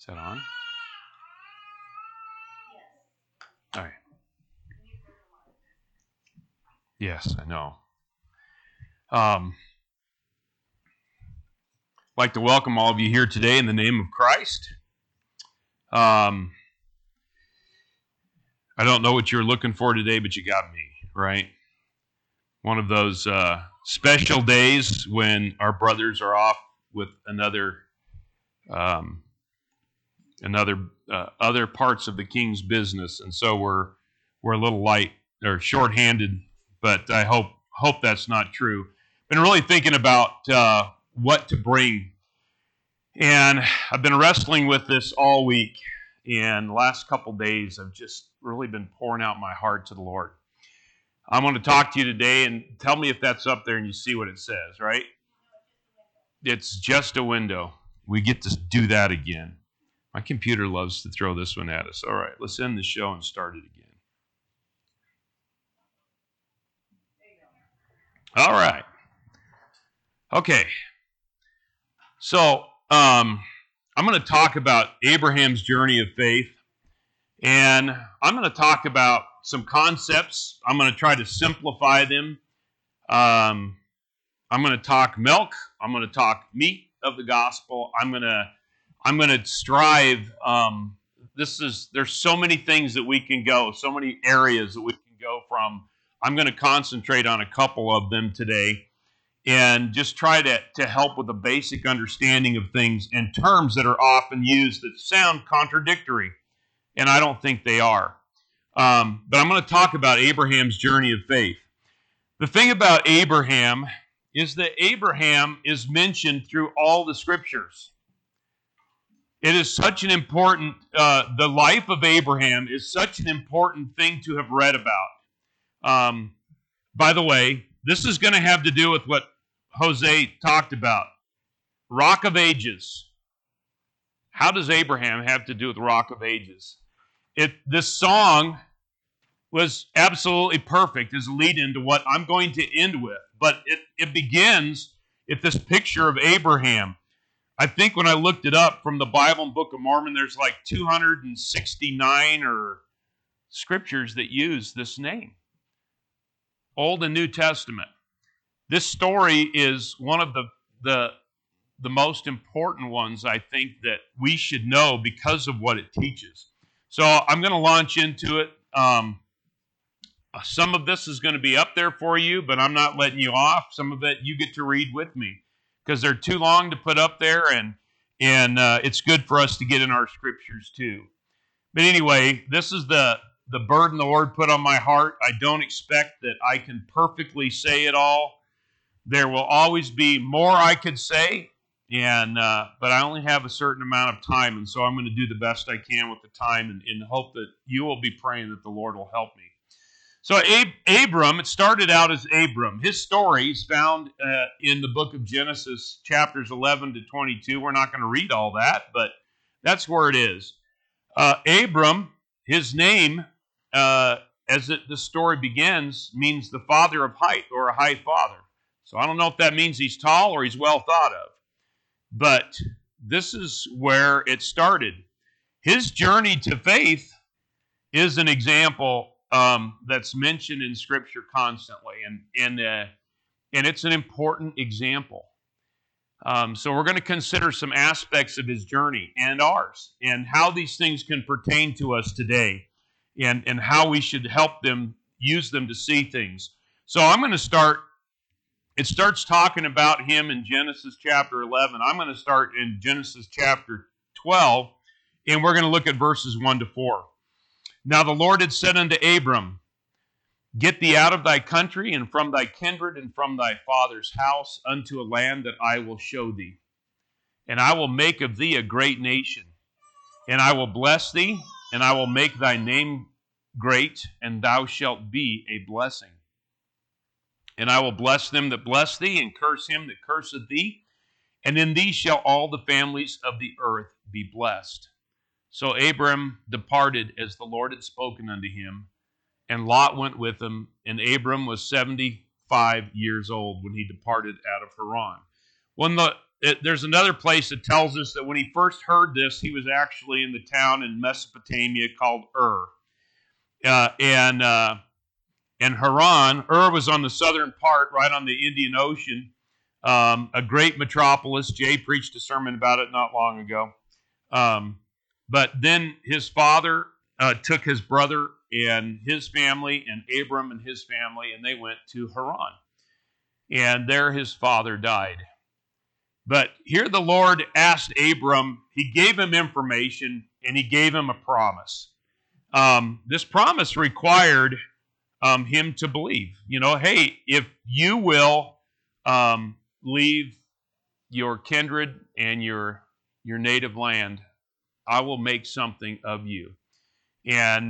that on? All right. Yes, I know. I'd like to welcome all of you here today in the name of Christ. I don't know what you're looking for today, but you got me, right? One of those special days when our brothers are off with other parts of the King's business, and so we're a little light or short-handed. But I hope that's not true. Been really thinking about what to bring, and I've been wrestling with this all week. And the last couple days, I've just really been pouring out my heart to the Lord. I'm going to talk to you today, and tell me if that's up there and you see what it says, right? It's just a window. We get to do that again. My computer loves to throw this one at us. All right, let's end the show and start it again. All right. Okay. So, I'm going to talk about Abraham's journey of faith, and I'm going to talk about some concepts. I'm going to try to simplify them. I'm going to talk milk. I'm going to talk meat of the gospel. I'm going to strive. There's so many things that we can go, so many areas that we can go from. I'm going to concentrate on a couple of them today and just try to help with a basic understanding of things and terms that are often used that sound contradictory, and I don't think they are. But I'm going to talk about Abraham's journey of faith. The thing about Abraham is that Abraham is mentioned through all the scriptures. It is such an important, the life of Abraham is such an important thing to have read about. By the way, this is going to have to do with what Jose talked about. Rock of Ages. How does Abraham have to do with Rock of Ages? This song was absolutely perfect as a lead-in to what I'm going to end with. But it begins with this picture of Abraham. I think when I looked it up from the Bible and Book of Mormon, there's like 269 or scriptures that use this name. Old and New Testament. This story is one of the most important ones, I think, that we should know because of what it teaches. So I'm going to launch into it. Some of this is going to be up there for you, but I'm not letting you off. Some of it you get to read with me because they're too long to put up there, and it's good for us to get in our scriptures too. But anyway, this is the burden the Lord put on my heart. I don't expect that I can perfectly say it all. There will always be more I could say, but I only have a certain amount of time, and so I'm going to do the best I can with the time and in the hope that you will be praying that the Lord will help me. So Abram, it started out as Abram. His story is found in the book of Genesis, chapters 11 to 22. We're not going to read all that, but that's where it is. Abram, his name, the story begins, means the father of height, or a high father. So I don't know if that means he's tall or he's well thought of. But this is where it started. His journey to faith is an example that's mentioned in Scripture constantly, and it's an important example. So we're going to consider some aspects of his journey and ours, and how these things can pertain to us today, and how we should help them, use them to see things. So I'm going to start. It starts talking about him in Genesis chapter 11. I'm going to start in Genesis chapter 12, and we're going to look at verses 1 to 4. Now the Lord had said unto Abram, Get thee out of thy country, and from thy kindred, and from thy father's house, unto a land that I will show thee. And I will make of thee a great nation. And I will bless thee, and I will make thy name great, and thou shalt be a blessing. And I will bless them that bless thee, and curse him that curseth thee. And in thee shall all the families of the earth be blessed. So Abram departed as the Lord had spoken unto him, and Lot went with him. And Abram was 75 years old when he departed out of Haran. When the there's another place that tells us that when he first heard this, he was actually in the town in Mesopotamia called Ur. And Haran, Ur was on the southern part, right on the Indian Ocean, a great metropolis. Jay preached a sermon about it not long ago. But then his father took his brother and his family, and Abram and his family, and they went to Haran. And there his father died. But here the Lord asked Abram, he gave him information, and he gave him a promise. This promise required him to believe. You know, hey, if you will leave your kindred and your native land, I will make something of you. And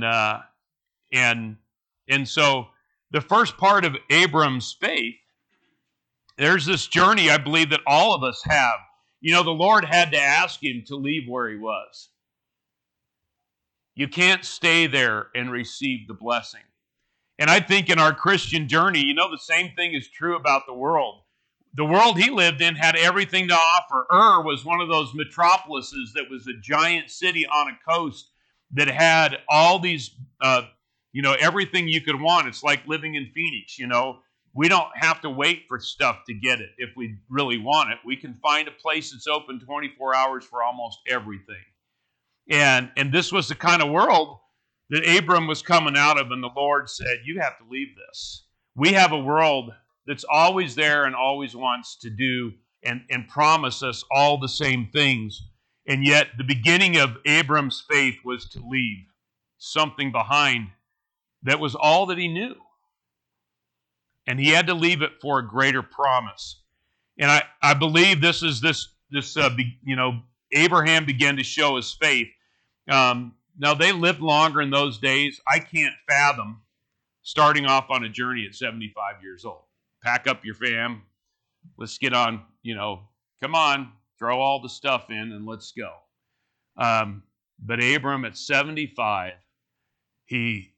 so the first part of Abram's faith, there's this journey I believe that all of us have. You know, the Lord had to ask him to leave where he was. You can't stay there and receive the blessing. And I think in our Christian journey, you know, the same thing is true about the world. The world he lived in had everything to offer. Ur was one of those metropolises that was a giant city on a coast that had all these, everything you could want. It's like living in Phoenix, you know. We don't have to wait for stuff to get it if we really want it. We can find a place that's open 24 hours for almost everything. And this was the kind of world that Abram was coming out of, and the Lord said, you have to leave this. We have a world that's always there and always wants to do and promise us all the same things. And yet the beginning of Abram's faith was to leave something behind that was all that he knew. And he had to leave it for a greater promise. And I believe this is Abraham began to show his faith. Now, they lived longer in those days. I can't fathom starting off on a journey at 75 years old. Pack up your fam. Let's get on, come on, throw all the stuff in and let's go. But Abram at 75, he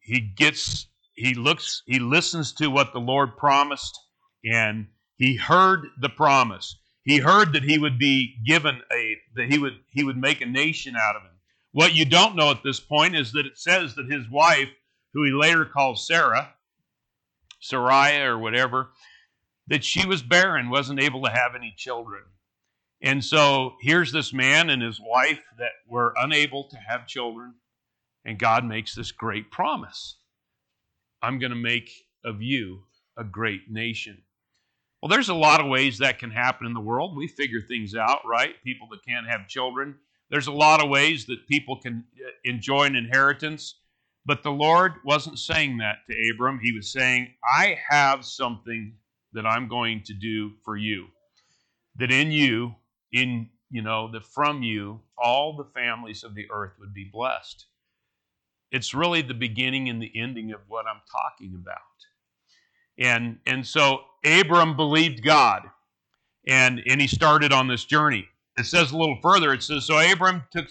listens to what the Lord promised, and he heard the promise. He heard that he would be given that he would make a nation out of him. What you don't know at this point is that it says that his wife, who he later called Sarai or whatever, that she was barren, wasn't able to have any children. And so here's this man and his wife that were unable to have children, and God makes this great promise. I'm going to make of you a great nation. Well, there's a lot of ways that can happen in the world. We figure things out, right? People that can't have children. There's a lot of ways that people can enjoy an inheritance. But the Lord wasn't saying that to Abram. He was saying, I have something that I'm going to do for you. That in you, that from you, all the families of the earth would be blessed. It's really the beginning and the ending of what I'm talking about. And so Abram believed God, and he started on this journey. It says a little further, it says, so Abram took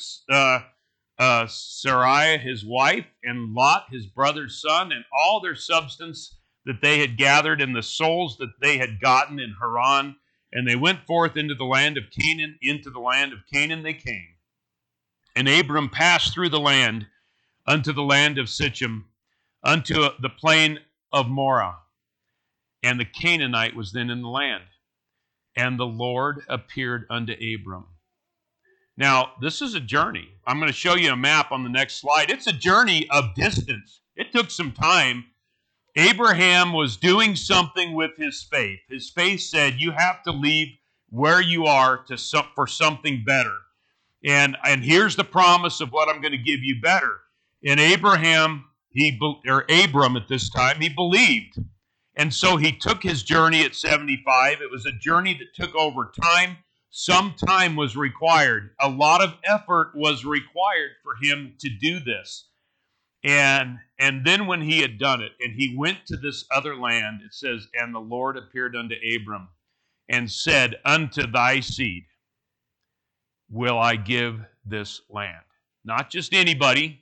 Sarai, his wife, and Lot, his brother's son, and all their substance that they had gathered, and the souls that they had gotten in Haran, and they went forth into the land of Canaan. Into the land of Canaan they came. And Abram passed through the land unto the land of Sichem, unto the plain of Moreh. And the Canaanite was then in the land. And the Lord appeared unto Abram. Now, this is a journey. I'm going to show you a map on the next slide. It's a journey of distance. It took some time. Abraham was doing something with his faith. His faith said, you have to leave where you are for something better. And here's the promise of what I'm going to give you better. And Abram at this time, he believed. And so he took his journey at 75. It was a journey that took over time. Some time was required. A lot of effort was required for him to do this. And then when he had done it, and he went to this other land, it says, and the Lord appeared unto Abram and said, unto thy seed will I give this land. Not just anybody,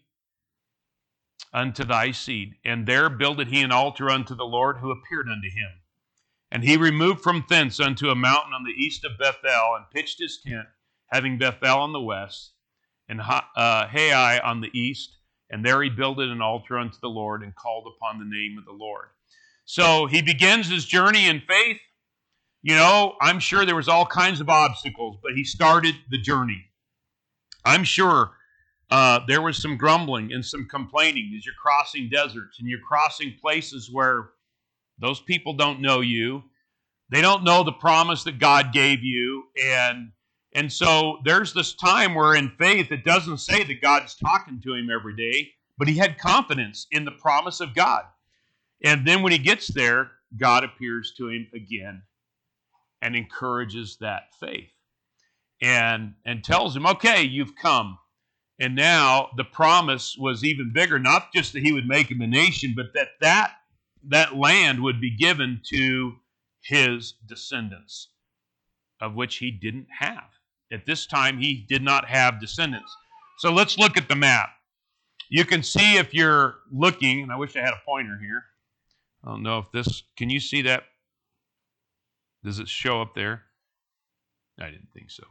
unto thy seed. And there builded he an altar unto the Lord who appeared unto him. And he removed from thence unto a mountain on the east of Bethel, and pitched his tent, having Bethel on the west, and Hai on the east. And there he builded an altar unto the Lord, and called upon the name of the Lord. So he begins his journey in faith. You know, I'm sure there was all kinds of obstacles, but he started the journey. I'm sure there was some grumbling and some complaining as you're crossing deserts and you're crossing places where those people don't know you. They don't know the promise that God gave you. And so there's this time where in faith, it doesn't say that God's talking to him every day, but he had confidence in the promise of God. And then when he gets there, God appears to him again and encourages that faith and tells him, okay, you've come. And now the promise was even bigger, not just that he would make him a nation, but that land would be given to his descendants, of which he didn't have. At this time, he did not have descendants. So let's look at the map. You can see if you're looking, and I wish I had a pointer here. I don't know if this, can you see that? Does it show up there? I didn't think so.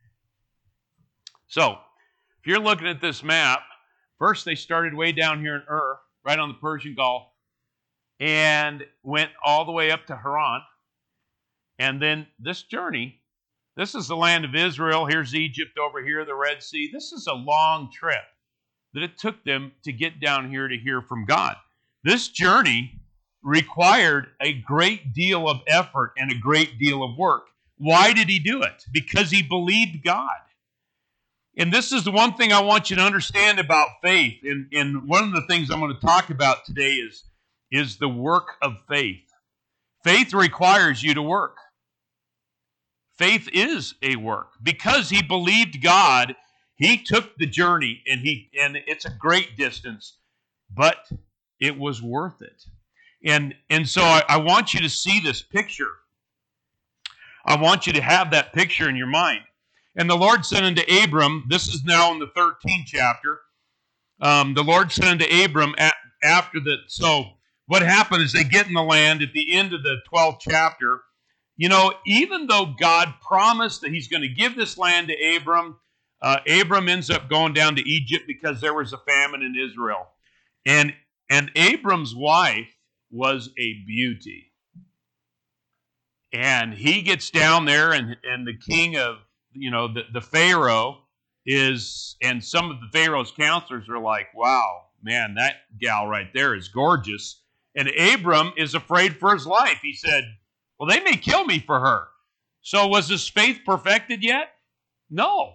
So, if you're looking at this map, first they started way down here in Ur, right on the Persian Gulf, and went all the way up to Haran. And then this journey, this is the land of Israel. Here's Egypt over here, the Red Sea. This is a long trip that it took them to get down here to hear from God. This journey required a great deal of effort and a great deal of work. Why did he do it? Because he believed God. And this is the one thing I want you to understand about faith. And one of the things I'm going to talk about today is the work of faith. Faith requires you to work. Faith is a work. Because he believed God, he took the journey, and it's a great distance, but it was worth it. And so I want you to see this picture. I want you to have that picture in your mind. And the Lord said unto Abram, this is now in the 13th chapter, the Lord said unto Abram after that. So what happened is they get in the land at the end of the 12th chapter. You know, even though God promised that he's going to give this land to Abram, Abram ends up going down to Egypt because there was a famine in Israel. And Abram's wife was a beauty. And he gets down there, and the king of, the Pharaoh is, and some of the Pharaoh's counselors are like, wow, man, that gal right there is gorgeous. And Abram is afraid for his life. He said, well, they may kill me for her. So was his faith perfected yet? No.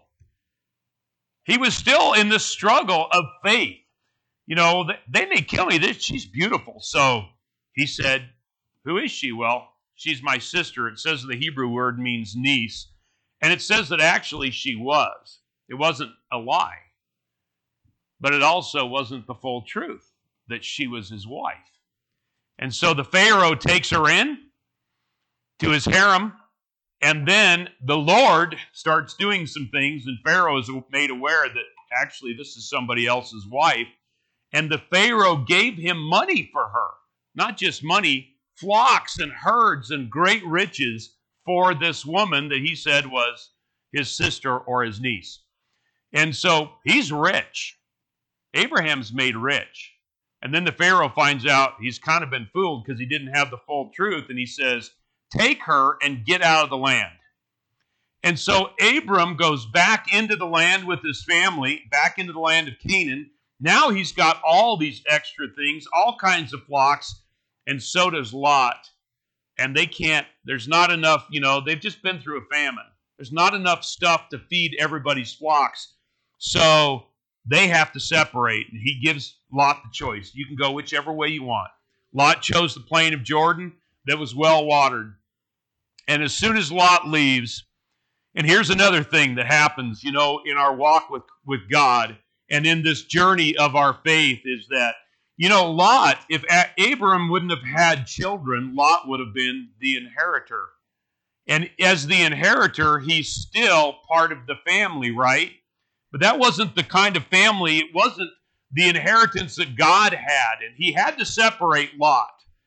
He was still in the struggle of faith. They may kill me. She's beautiful. So he said, who is she? Well, she's my sister. It says the Hebrew word means niece. And it says that actually she was. It wasn't a lie. But it also wasn't the full truth that she was his wife. And so the Pharaoh takes her in to his harem. And then the Lord starts doing some things. And Pharaoh is made aware that actually this is somebody else's wife. And the Pharaoh gave him money for her. Not just money, flocks and herds and great riches for this woman that he said was his sister or his niece. And so he's rich. Abraham's made rich. And then the Pharaoh finds out he's kind of been fooled because he didn't have the full truth. And he says, take her and get out of the land. And so Abram goes back into the land with his family, back into the land of Canaan. Now he's got all these extra things, all kinds of flocks, and so does Lot. And there's not enough, they've just been through a famine. There's not enough stuff to feed everybody's flocks. So they have to separate. And he gives Lot the choice. You can go whichever way you want. Lot chose the plain of Jordan that was well watered. And as soon as Lot leaves, and here's another thing that happens, in our walk with God and in this journey of our faith is that, Lot, if Abram wouldn't have had children, Lot would have been the inheritor. And as the inheritor, he's still part of the family, right? But that wasn't the kind of family, it wasn't the inheritance that God had. And he had to separate Lot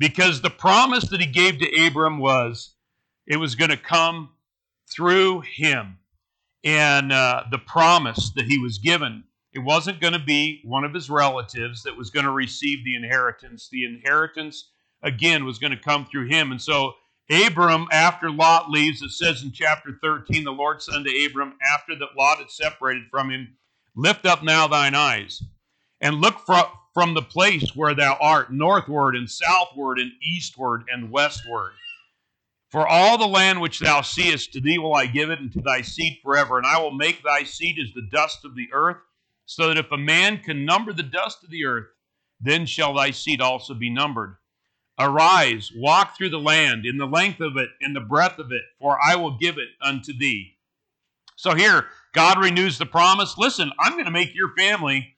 because the promise that he gave to Abram was it was going to come through him. And the promise that he was given, it wasn't going to be one of his relatives that was going to receive the inheritance. The inheritance, again, was going to come through him. And so Abram, after Lot leaves, it says in chapter 13, the Lord said unto Abram, after that Lot had separated from him, lift up now thine eyes, and look from the place where thou art, northward and southward and eastward and westward. For all the land which thou seest, to thee will I give it, and to thy seed forever. And I will make thy seed as the dust of the earth, so that if a man can number the dust of the earth, then shall thy seed also be numbered. Arise, walk through the land, in the length of it, in the breadth of it, for I will give it unto thee. So here, God renews the promise. Listen, I'm going to make your family,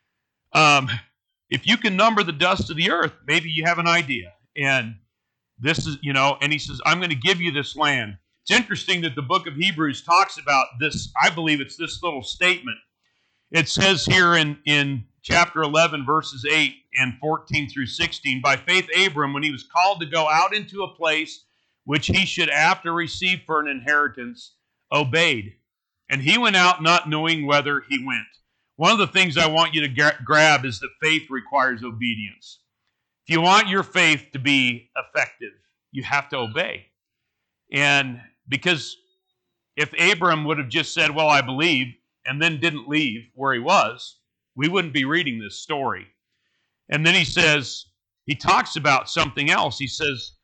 if you can number the dust of the earth, maybe you have an idea. And this is, and he says, I'm going to give you this land. It's interesting that the book of Hebrews talks about this. I believe it's this little statement. It says here in chapter 11, verses 8 and 14 through 16, by faith Abram, when he was called to go out into a place which he should after receive for an inheritance, obeyed. And he went out not knowing whither he went. One of the things I want you to grab is that faith requires obedience. If you want your faith to be effective, you have to obey. And because if Abram would have just said, well, I believe, and then didn't leave where he was, we wouldn't be reading this story. And then he talks about something else. He says,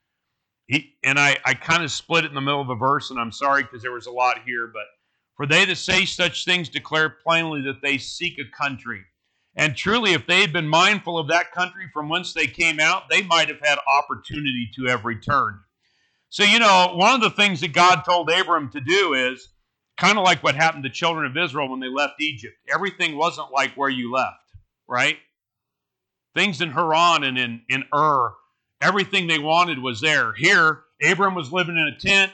I kind of split it in the middle of a verse, and I'm sorry because there was a lot here, but for they that say such things declare plainly that they seek a country. And truly, if they had been mindful of that country from whence they came out, they might have had opportunity to have returned. So, one of the things that God told Abram to do is kind of like what happened to the children of Israel when they left Egypt. Everything wasn't like where you left, right? Things in Haran and in Ur, everything they wanted was there. Here, Abram was living in a tent.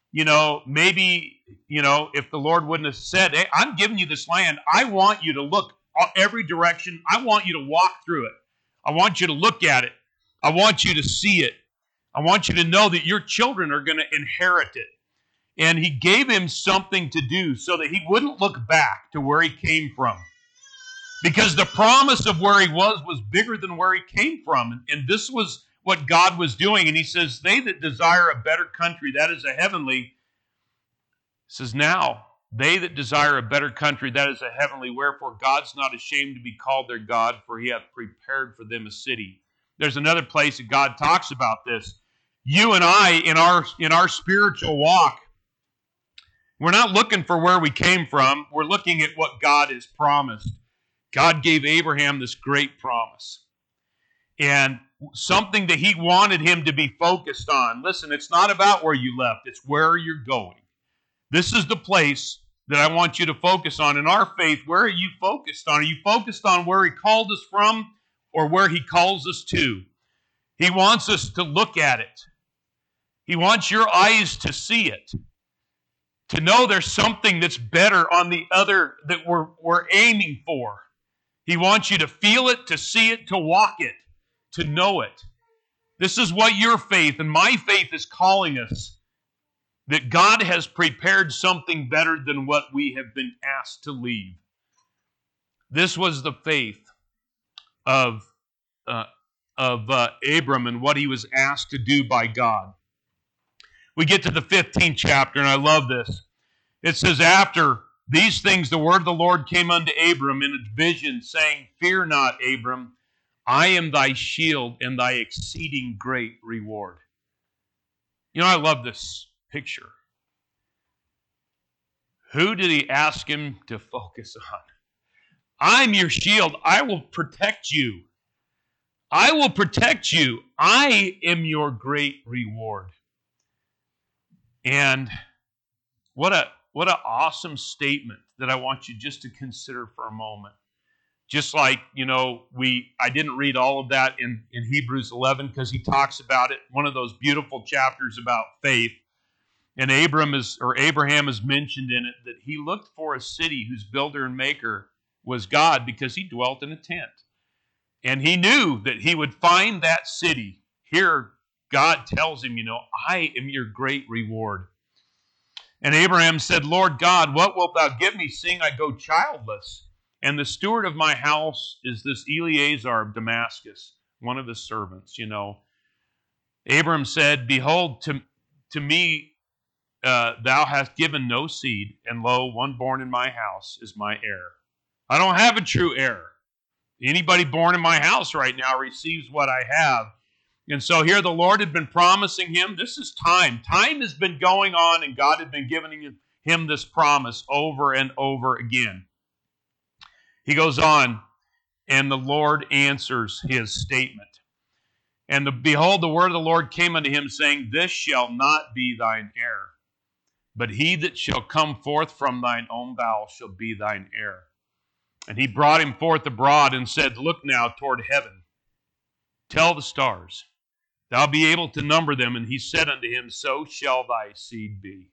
Maybe, if the Lord wouldn't have said, hey, I'm giving you this land, I want you to look every direction. I want you to walk through it. I want you to look at it. I want you to see it. I want you to know that your children are going to inherit it. And he gave him something to do so that he wouldn't look back to where he came from. Because the promise of where he was bigger than where he came from. And this was what God was doing. And he says, they that desire a better country, that is a heavenly, says now, they that desire a better country, that is a heavenly, wherefore God's not ashamed to be called their God, for he hath prepared for them a city. There's another place that God talks about this. You and I, in our spiritual walk, we're not looking for where we came from. We're looking at what God has promised. God gave Abraham this great promise. And something that he wanted him to be focused on. Listen, it's not about where you left. It's where you're going. This is the place that I want you to focus on. In our faith, where are you focused on? Are you focused on where he called us from or where he calls us to? He wants us to look at it. He wants your eyes to see it. To know there's something that's better on the other that we're aiming for. He wants you to feel it, to see it, to walk it, to know it. This is what your faith and my faith is calling us. That God has prepared something better than what we have been asked to leave. This was the faith of Abram and what he was asked to do by God. We get to the 15th chapter, and I love this. It says, after these things, the word of the Lord came unto Abram in a vision, saying, fear not, Abram, I am thy shield and thy exceeding great reward. I love this picture. Who did he ask him to focus on? I'm your shield. I will protect you. I will protect you. I am your great reward. And what an awesome statement that I want you just to consider for a moment. Just like, I didn't read all of that in Hebrews 11 because he talks about it, one of those beautiful chapters about faith. And Abraham is mentioned in it that he looked for a city whose builder and maker was God because he dwelt in a tent. And he knew that he would find that city. here God tells him, I am your great reward. And Abraham said, Lord God, what wilt thou give me, seeing I go childless? And the steward of my house is this Eleazar of Damascus, one of his servants. Abram said, behold, to me thou hast given no seed, and lo, one born in my house is my heir. I don't have a true heir. Anybody born in my house right now receives what I have. And so here the Lord had been promising him, this is time. Time has been going on, and God had been giving him this promise over and over again. He goes on, and the Lord answers his statement. And behold, the word of the Lord came unto him, saying, this shall not be thine heir, but he that shall come forth from thine own bowels shall be thine heir. And he brought him forth abroad and said, look now toward heaven. Tell the stars, thou be able to number them. And he said unto him, so shall thy seed be.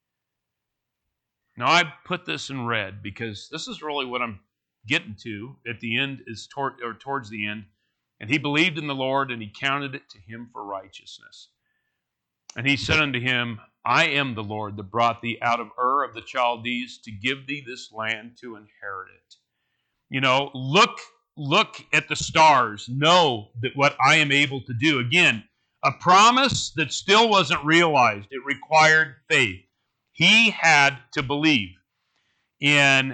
Now I put this in red because this is really what I'm getting to at the end, towards the end. And he believed in the Lord, and he counted it to him for righteousness. And he said unto him, I am the Lord that brought thee out of Ur of the Chaldees to give thee this land to inherit it. Look at the stars. Know that what I am able to do. Again, a promise that still wasn't realized. It required faith. He had to believe. And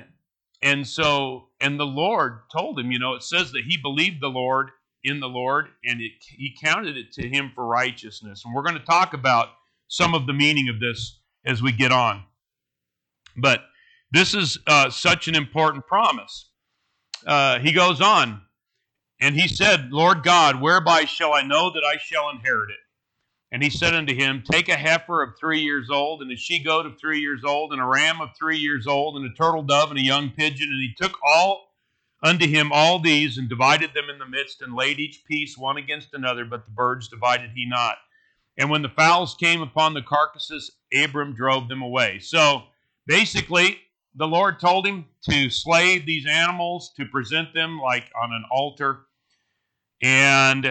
the Lord told him, it says that he believed in the Lord, and he counted it to him for righteousness. And we're going to talk about some of the meaning of this as we get on. But this is such an important promise. He goes on, and he said, Lord God, whereby shall I know that I shall inherit it? And he said unto him, take a heifer of 3 years old, and a she-goat of 3 years old, and a ram of 3 years old, and a turtle dove, and a young pigeon. And he took unto him all these, and divided them in the midst, and laid each piece one against another, but the birds divided he not. And when the fowls came upon the carcasses, Abram drove them away. So basically, the Lord told him to slay these animals, to present them like on an altar. And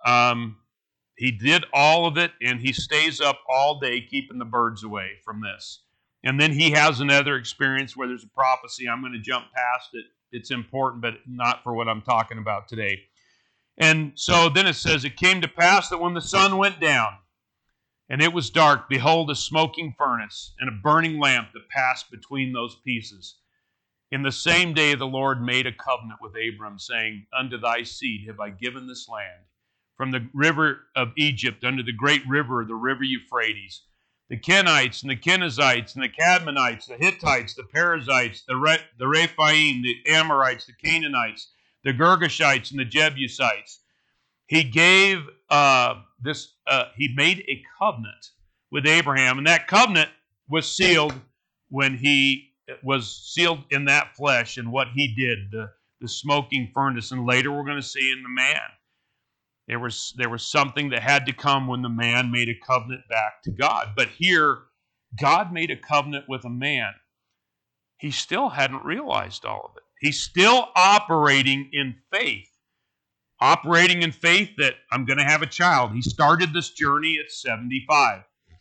he did all of it, and he stays up all day keeping the birds away from this. And then he has another experience where there's a prophecy. I'm going to jump past it. It's important, but not for what I'm talking about today. And so then it says, it came to pass that when the sun went down, and it was dark, behold, a smoking furnace and a burning lamp that passed between those pieces. In the same day the Lord made a covenant with Abram, saying, unto thy seed have I given this land, from the river of Egypt unto the great river, the river Euphrates, the Kenites and the Kenizzites and the Cadmonites, the Hittites, the Perizzites, the Rephaim, the Amorites, the Canaanites, the Girgashites, and the Jebusites. He gave he made a covenant with Abraham, and that covenant was sealed when he was sealed in that flesh and what he did, the smoking furnace. And later we're going to see in the man. There was something that had to come when the man made a covenant back to God. But here, God made a covenant with a man. He still hadn't realized all of it. He's still operating in faith. Operating in faith that I'm going to have a child. He started this journey at 75.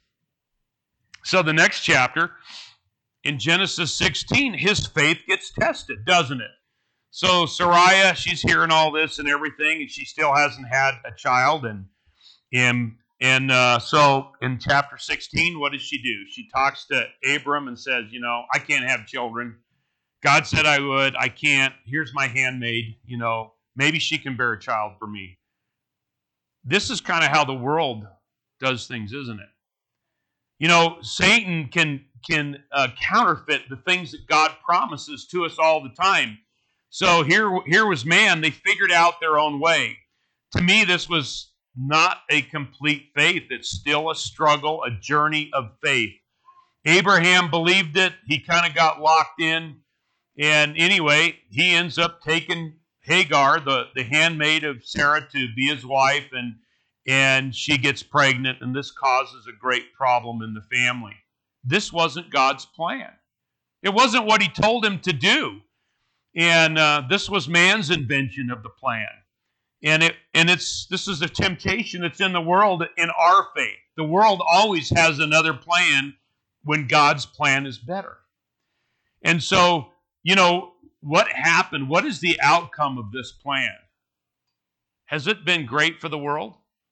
So the next chapter, in Genesis 16, his faith gets tested, doesn't it? So Sarai, she's hearing all this and everything, and she still hasn't had a child. So in chapter 16, what does she do? She talks to Abram and says, I can't have children. God said I would. I can't. Here's my handmaid. Maybe she can bear a child for me. This is kind of how the world does things, isn't it? Satan can counterfeit the things that God promises to us all the time. So here was man. They figured out their own way. To me, this was not a complete faith. It's still a struggle, a journey of faith. Abraham believed it. He kind of got locked in. And anyway, he ends up taking Hagar, the handmaid of Sarah, to be his wife, and she gets pregnant, and this causes a great problem in the family. This wasn't God's plan. It wasn't what he told him to do. And this was man's invention of the plan. This is a temptation that's in the world in our faith. The world always has another plan when God's plan is better. And so, what happened? What is the outcome of this plan? Has it been great for the world?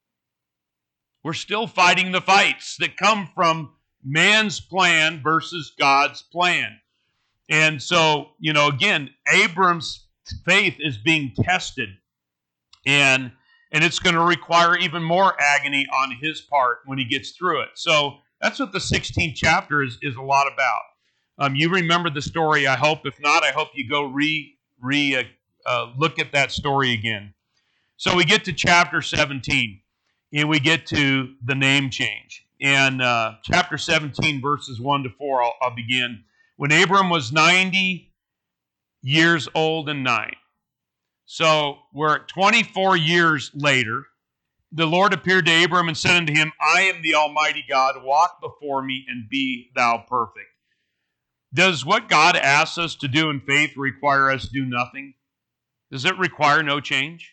We're still fighting the fights that come from man's plan versus God's plan. And so, again, Abram's faith is being tested. And it's going to require even more agony on his part when he gets through it. So that's what the 16th chapter is a lot about. You remember the story, I hope. If not, I hope you go look at that story again. So we get to chapter 17, and we get to the name change. And chapter 17, verses 1 to 4, I'll begin. When Abram was 90 years old and 9. So we're 24 years later. The Lord appeared to Abram and said unto him, I am the Almighty God. Walk before me and be thou perfect. Does what God asks us to do in faith require us to do nothing? Does it require no change?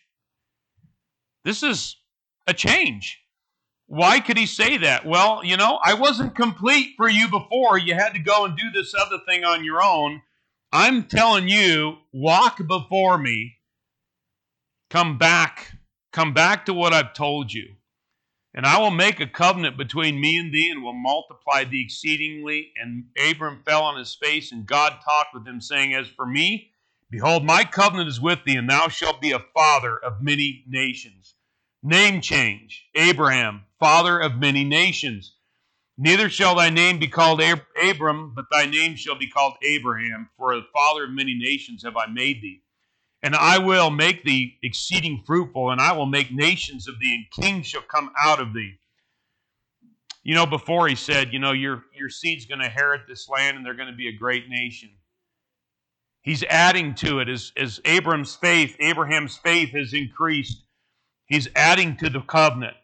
This is a change. Why could he say that? Well, I wasn't complete for you before. You had to go and do this other thing on your own. I'm telling you, walk before me. Come back to what I've told you. And I will make a covenant between me and thee, and will multiply thee exceedingly. And Abram fell on his face, and God talked with him, saying, As for me, behold, my covenant is with thee, and thou shalt be a father of many nations. Name change. Abraham, father of many nations. Neither shall thy name be called Abram, but thy name shall be called Abraham, for the father of many nations have I made thee. And I will make thee exceeding fruitful, and I will make nations of thee, and kings shall come out of thee. Before he said, your seed's going to inherit this land, and they're going to be a great nation. He's adding to it as Abraham's faith has increased. He's adding to the covenant.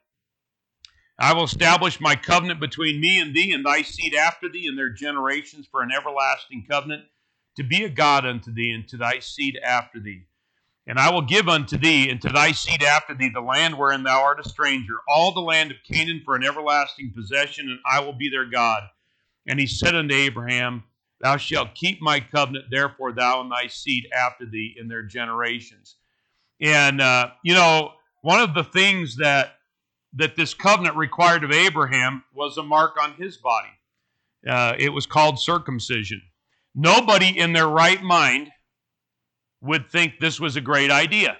I will establish my covenant between me and thee, and thy seed after thee, and their generations, for an everlasting covenant, to be a God unto thee, and to thy seed after thee. And I will give unto thee, and to thy seed after thee, the land wherein thou art a stranger, all the land of Canaan for an everlasting possession, and I will be their God. And he said unto Abraham, Thou shalt keep my covenant, therefore thou and thy seed after thee in their generations. And, one of the things that this covenant required of Abraham was a mark on his body. It was called circumcision. Nobody in their right mind would think this was a great idea.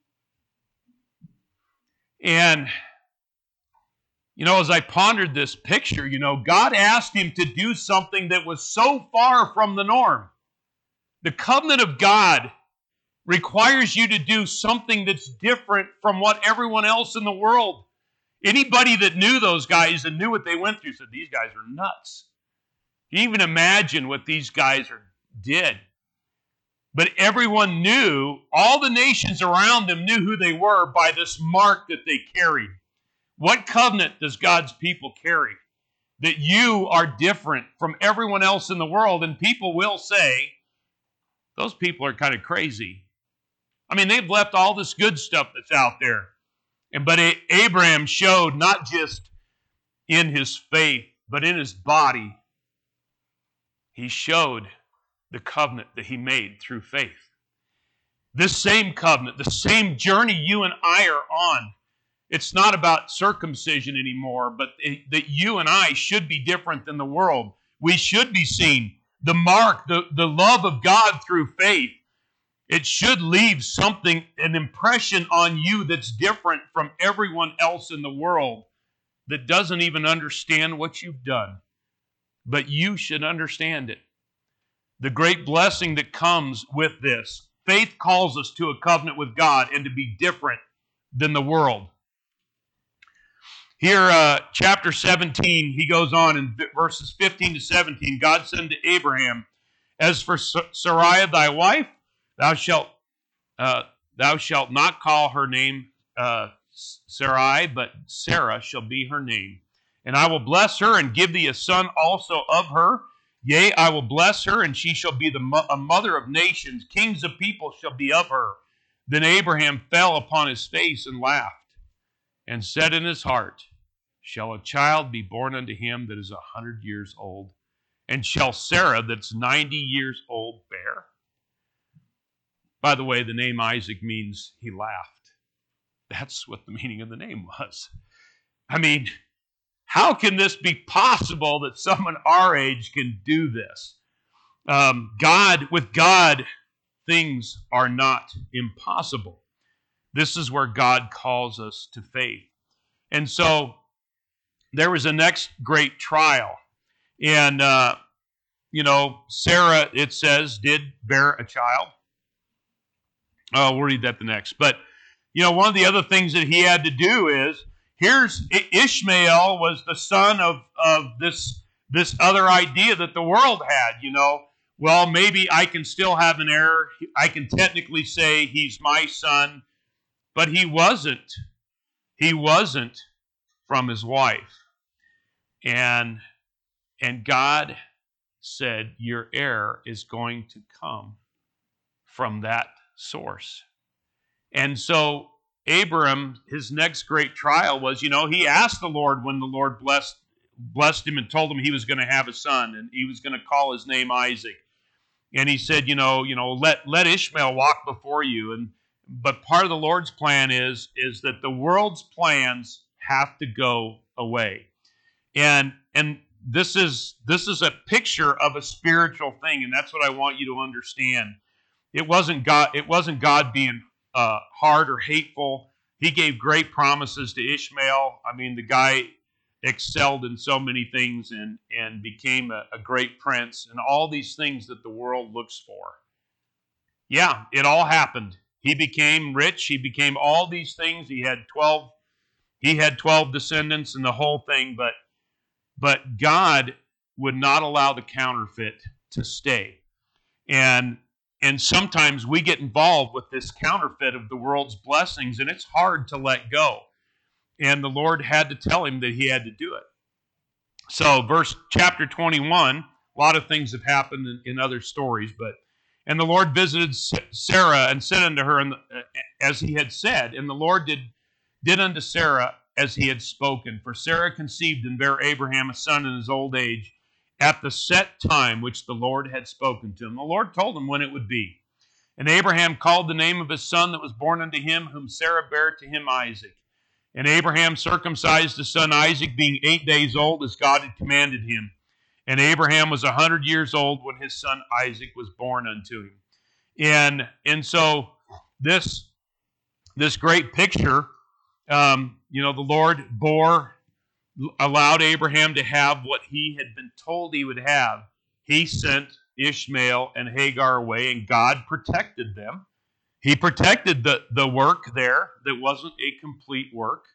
And, as I pondered this picture, God asked him to do something that was so far from the norm. The covenant of God requires you to do something that's different from what everyone else in the world. Anybody that knew those guys and knew what they went through said, these guys are nuts. Can you even imagine what these guys did? But everyone knew, all the nations around them knew who they were by this mark that they carried. What covenant does God's people carry? That you are different from everyone else in the world, and people will say, those people are kind of crazy. I mean, they've left all this good stuff that's out there. But Abraham showed not just in his faith, but in his body. He showed the covenant that he made through faith. This same covenant, the same journey you and I are on, it's not about circumcision anymore, but that you and I should be different than the world. We should be seen. The mark, the love of God through faith, it should leave an impression on you that's different from everyone else in the world that doesn't even understand what you've done. But you should understand it. The great blessing that comes with this. Faith calls us to a covenant with God and to be different than the world. Here, chapter 17, he goes on in verses 15 to 17. God said to Abraham, As for Sarai thy wife, thou shalt not call her name Sarai, but Sarah shall be her name. And I will bless her and give thee a son also of her. Yea, I will bless her, and she shall be a mother of nations. Kings of people shall be of her. Then Abraham fell upon his face and laughed, and said in his heart, shall a child be born unto him that is 100 years old? And shall Sarah, that's 90 years old, bear? By the way, the name Isaac means he laughed. That's what the meaning of the name was. I mean, how can this be possible that someone our age can do this? With God, things are not impossible. This is where God calls us to faith. And so there was a next great trial. And, Sarah, it says, did bear a child. We'll read that the next. But, one of the other things that he had to do is, Ishmael was the son of this other idea that the world had, Well, maybe I can still have an heir. I can technically say he's my son, but he wasn't. He wasn't from his wife. And God said, your heir is going to come from that source. And so Abram, his next great trial was, he asked the Lord when the Lord blessed him and told him he was going to have a son and he was going to call his name Isaac. And he said, let Ishmael walk before you. But part of the Lord's plan is that the world's plans have to go away. And this is a picture of a spiritual thing, and that's what I want you to understand. It wasn't God being hard or hateful. He gave great promises to Ishmael. I mean, the guy excelled in so many things and became a great prince and all these things that the world looks for. Yeah, it all happened. He became rich. He became all these things. He had 12 descendants and the whole thing, but God would not allow the counterfeit to stay. And sometimes we get involved with this counterfeit of the world's blessings, and it's hard to let go. And the Lord had to tell him that he had to do it. So chapter 21, a lot of things have happened in other stories, and the Lord visited Sarah and said unto her as he had said, and the Lord did unto Sarah as he had spoken. For Sarah conceived and bare Abraham a son in his old age, at the set time which the Lord had spoken to him. The Lord told him when it would be. And Abraham called the name of his son that was born unto him, whom Sarah bare to him, Isaac. And Abraham circumcised his son Isaac, being 8 days old, as God had commanded him. And Abraham was 100 years old when his son Isaac was born unto him. And so this great picture, the Lord allowed Abraham to have what he had been told he would have. He sent Ishmael and Hagar away, and God protected them. He protected the work there that wasn't a complete work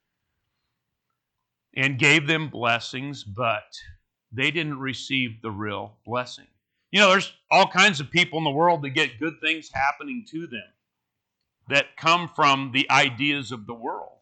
and gave them blessings, but they didn't receive the real blessing. There's all kinds of people in the world that get good things happening to them that come from the ideas of the world.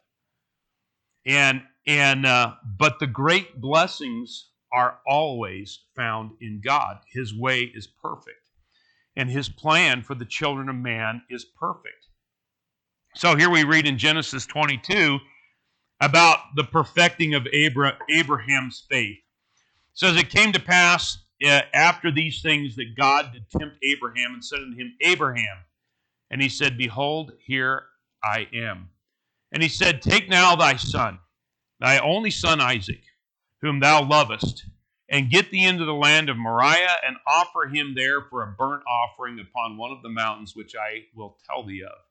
But the great blessings are always found in God. His way is perfect. And his plan for the children of man is perfect. So here we read in Genesis 22 about the perfecting of Abraham's faith. It says, it came to pass after these things that God did tempt Abraham and said unto him, Abraham. And he said, behold, here I am. And he said, take now thy son, thy only son Isaac, whom thou lovest, and get thee into the land of Moriah, and offer him there for a burnt offering upon one of the mountains which I will tell thee of.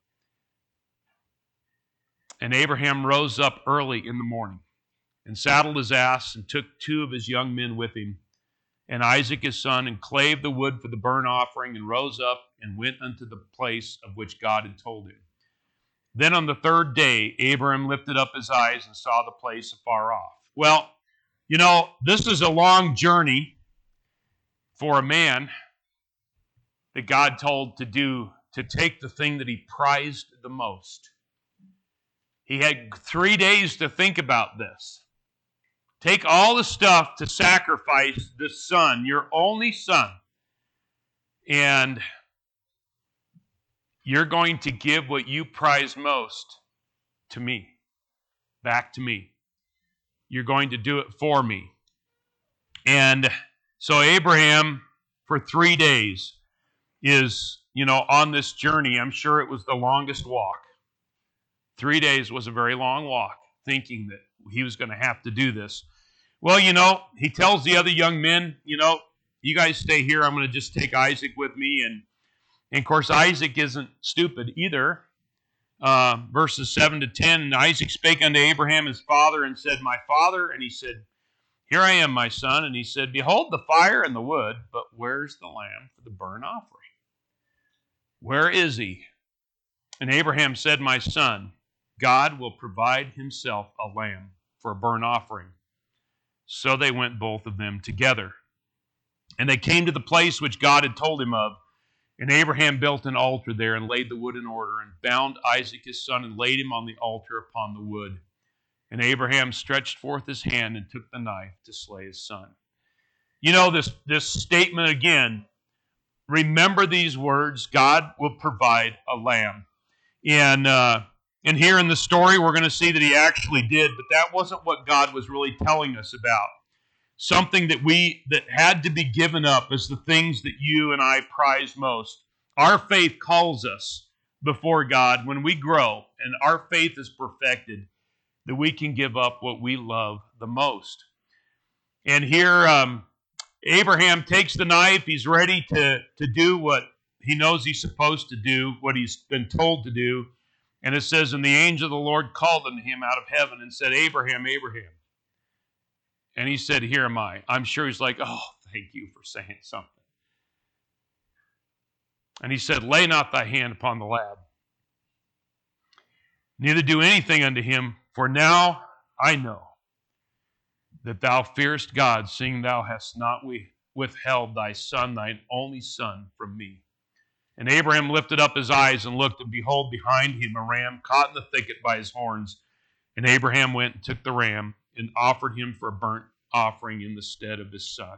And Abraham rose up early in the morning, and saddled his ass, and took 2 of his young men with him, and Isaac his son, and clave the wood for the burnt offering, and rose up, and went unto the place of which God had told him. Then on the 3rd day, Abraham lifted up his eyes and saw the place afar off. Well, this is a long journey for a man that God told to take the thing that he prized the most. He had 3 days to think about this. Take all the stuff to sacrifice the son, your only son. And You're going to give what you prize most to me, back to me. You're going to do it for me. And so Abraham, for 3 days, is, on this journey. I'm sure it was the longest walk. 3 days was a very long walk, thinking that he was going to have to do this. Well, he tells the other young men, you guys stay here. I'm going to just take Isaac with me. And of course, Isaac isn't stupid either. Verses 7 to 10, and Isaac spake unto Abraham his father and said, My father. And he said, Here I am, my son. And he said, Behold the fire and the wood, but where's the lamb for the burnt offering? Where is he? And Abraham said, My son, God will provide himself a lamb for a burnt offering. So they went both of them together. And they came to the place which God had told him of. And Abraham built an altar there and laid the wood in order and bound Isaac his son and laid him on the altar upon the wood. And Abraham stretched forth his hand and took the knife to slay his son. This statement again, remember these words, God will provide a lamb. And here in the story, we're going to see that he actually did, but that wasn't what God was really telling us about. Something that had to be given up as the things that you and I prize most. Our faith calls us before God when we grow and our faith is perfected, that we can give up what we love the most. And here, Abraham takes the knife. He's ready to do what he knows he's supposed to do, what he's been told to do. And it says, And the angel of the Lord called unto him out of heaven and said, Abraham, Abraham. And he said, Here am I. I'm sure he's like, Oh, thank you for saying something. And he said, Lay not thy hand upon the lad, neither do anything unto him, for now I know that thou fearest God, seeing thou hast not withheld thy son, thine only son, from me. And Abraham lifted up his eyes and looked, and behold, behind him a ram caught in the thicket by his horns. And Abraham went and took the ram and offered him for a burnt offering in the stead of his son.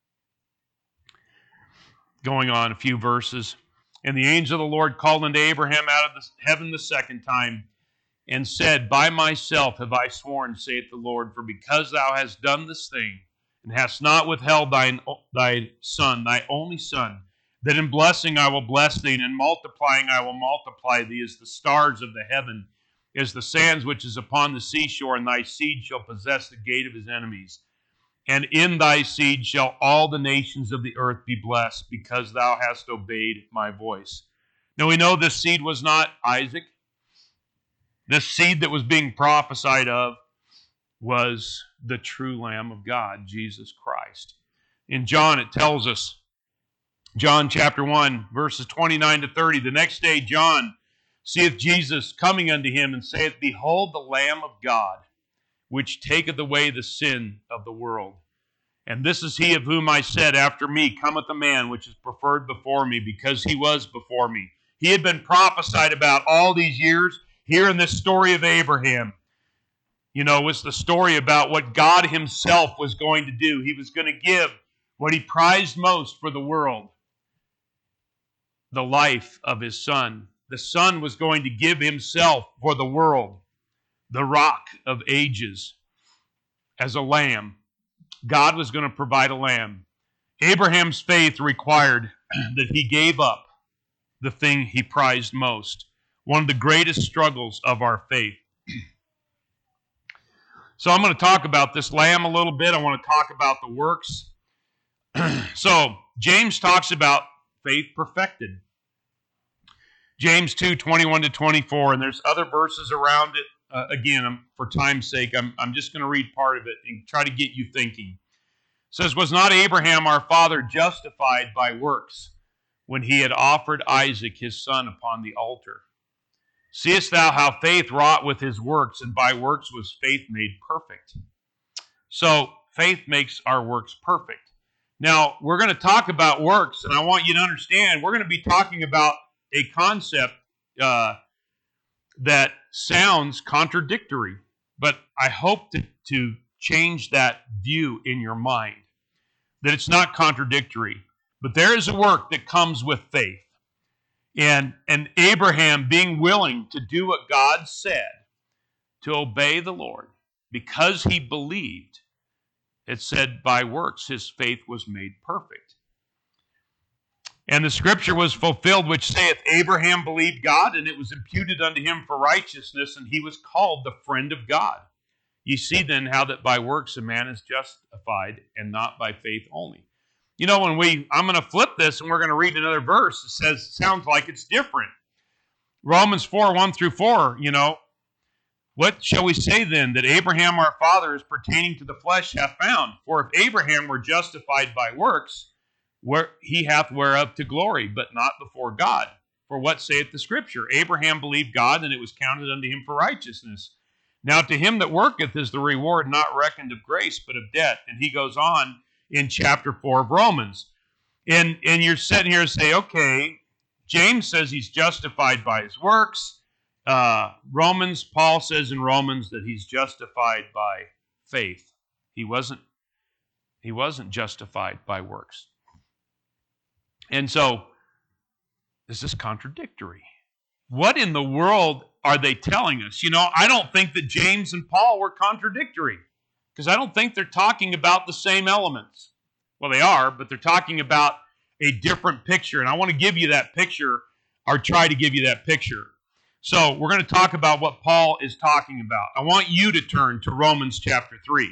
Going on a few verses. And the angel of the Lord called unto Abraham out of heaven the second time, and said, By myself have I sworn, saith the Lord, for because thou hast done this thing, and hast not withheld thy son, thy only son, that in blessing I will bless thee, and in multiplying I will multiply thee as the stars of the heaven, as the sands which is upon the seashore, and thy seed shall possess the gate of his enemies. And in thy seed shall all the nations of the earth be blessed, because thou hast obeyed my voice. Now we know this seed was not Isaac. This seed that was being prophesied of was the true Lamb of God, Jesus Christ. In John, it tells us, John chapter 1, verses 29 to 30, the next day John seeth Jesus coming unto him, and saith, Behold the Lamb of God, which taketh away the sin of the world. And this is he of whom I said, After me cometh a man which is preferred before me, because he was before me. He had been prophesied about all these years. Here in this story of Abraham, was the story about what God himself was going to do. He was going to give what he prized most for the world, the life of his son. The son was going to give himself for the world, the rock of ages, as a lamb. God was going to provide a lamb. Abraham's faith required that he gave up the thing he prized most. One of the greatest struggles of our faith. So I'm going to talk about this lamb a little bit. I want to talk about the works. So James talks about faith perfected. James 2, 21 to 24, and there's other verses around it. Again, for time's sake, I'm just going to read part of it and try to get you thinking. It says, Was not Abraham our father justified by works when he had offered Isaac his son upon the altar? Seest thou how faith wrought with his works, and by works was faith made perfect? So faith makes our works perfect. Now, we're going to talk about works, and I want you to understand, we're going to be talking about a concept that sounds contradictory, but I hope to change that view in your mind, that it's not contradictory, but there is a work that comes with faith. And Abraham being willing to do what God said, to obey the Lord, because he believed, it said by works his faith was made perfect. And the scripture was fulfilled, which saith, Abraham believed God, and it was imputed unto him for righteousness, and he was called the friend of God. You see then how that by works a man is justified, and not by faith only. You know, I'm going to flip this, and we're going to read another verse. It sounds like it's different. Romans 4, 1 through 4, what shall we say then, that Abraham our father, as pertaining to the flesh, hath found? For if Abraham were justified by works, he hath whereof to glory, but not before God. For what saith the scripture? Abraham believed God, and it was counted unto him for righteousness. Now to him that worketh is the reward not reckoned of grace, but of debt. And he goes on in chapter 4 of Romans. And you're sitting here and say, okay, James says he's justified by his works. Paul says in Romans that he's justified by faith. He wasn't justified by works. And so, this is contradictory. What in the world are they telling us? I don't think that James and Paul were contradictory, because I don't think they're talking about the same elements. Well, they are, but they're talking about a different picture. And I want to give you that picture, or try to give you that picture. So we're going to talk about what Paul is talking about. I want you to turn to Romans chapter 3.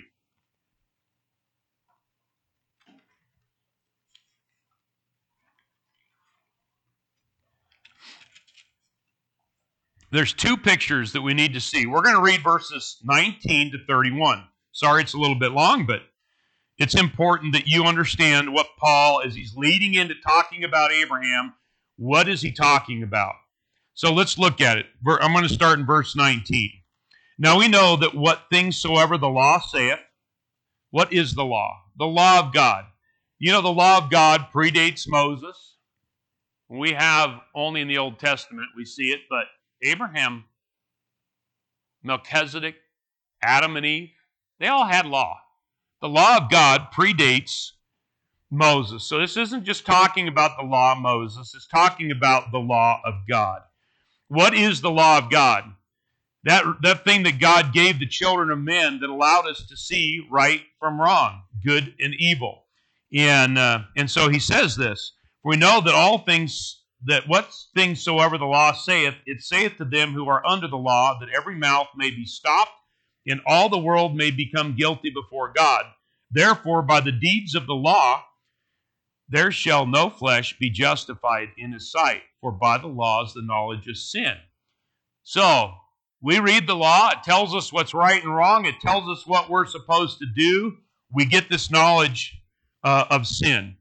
There's two pictures that we need to see. We're going to read verses 19 to 31. Sorry, it's a little bit long, but it's important that you understand what Paul, as he's leading into talking about Abraham, what is he talking about? So let's look at it. I'm going to start in verse 19. Now we know that what things soever the law saith. What is the law? The law of God. The law of God predates Moses. We have only in the Old Testament we see it, but Abraham, Melchizedek, Adam and Eve, they all had law. The law of God predates Moses. So this isn't just talking about the law of Moses. It's talking about the law of God. What is the law of God? That thing that God gave the children of men that allowed us to see right from wrong, good and evil. And so he says this, we know that all things, that what things soever the law saith, it saith to them who are under the law, that every mouth may be stopped, and all the world may become guilty before God. Therefore, by the deeds of the law, there shall no flesh be justified in his sight, for by the law is the knowledge of sin. So, we read the law, it tells us what's right and wrong, it tells us what we're supposed to do. We get this knowledge of sin.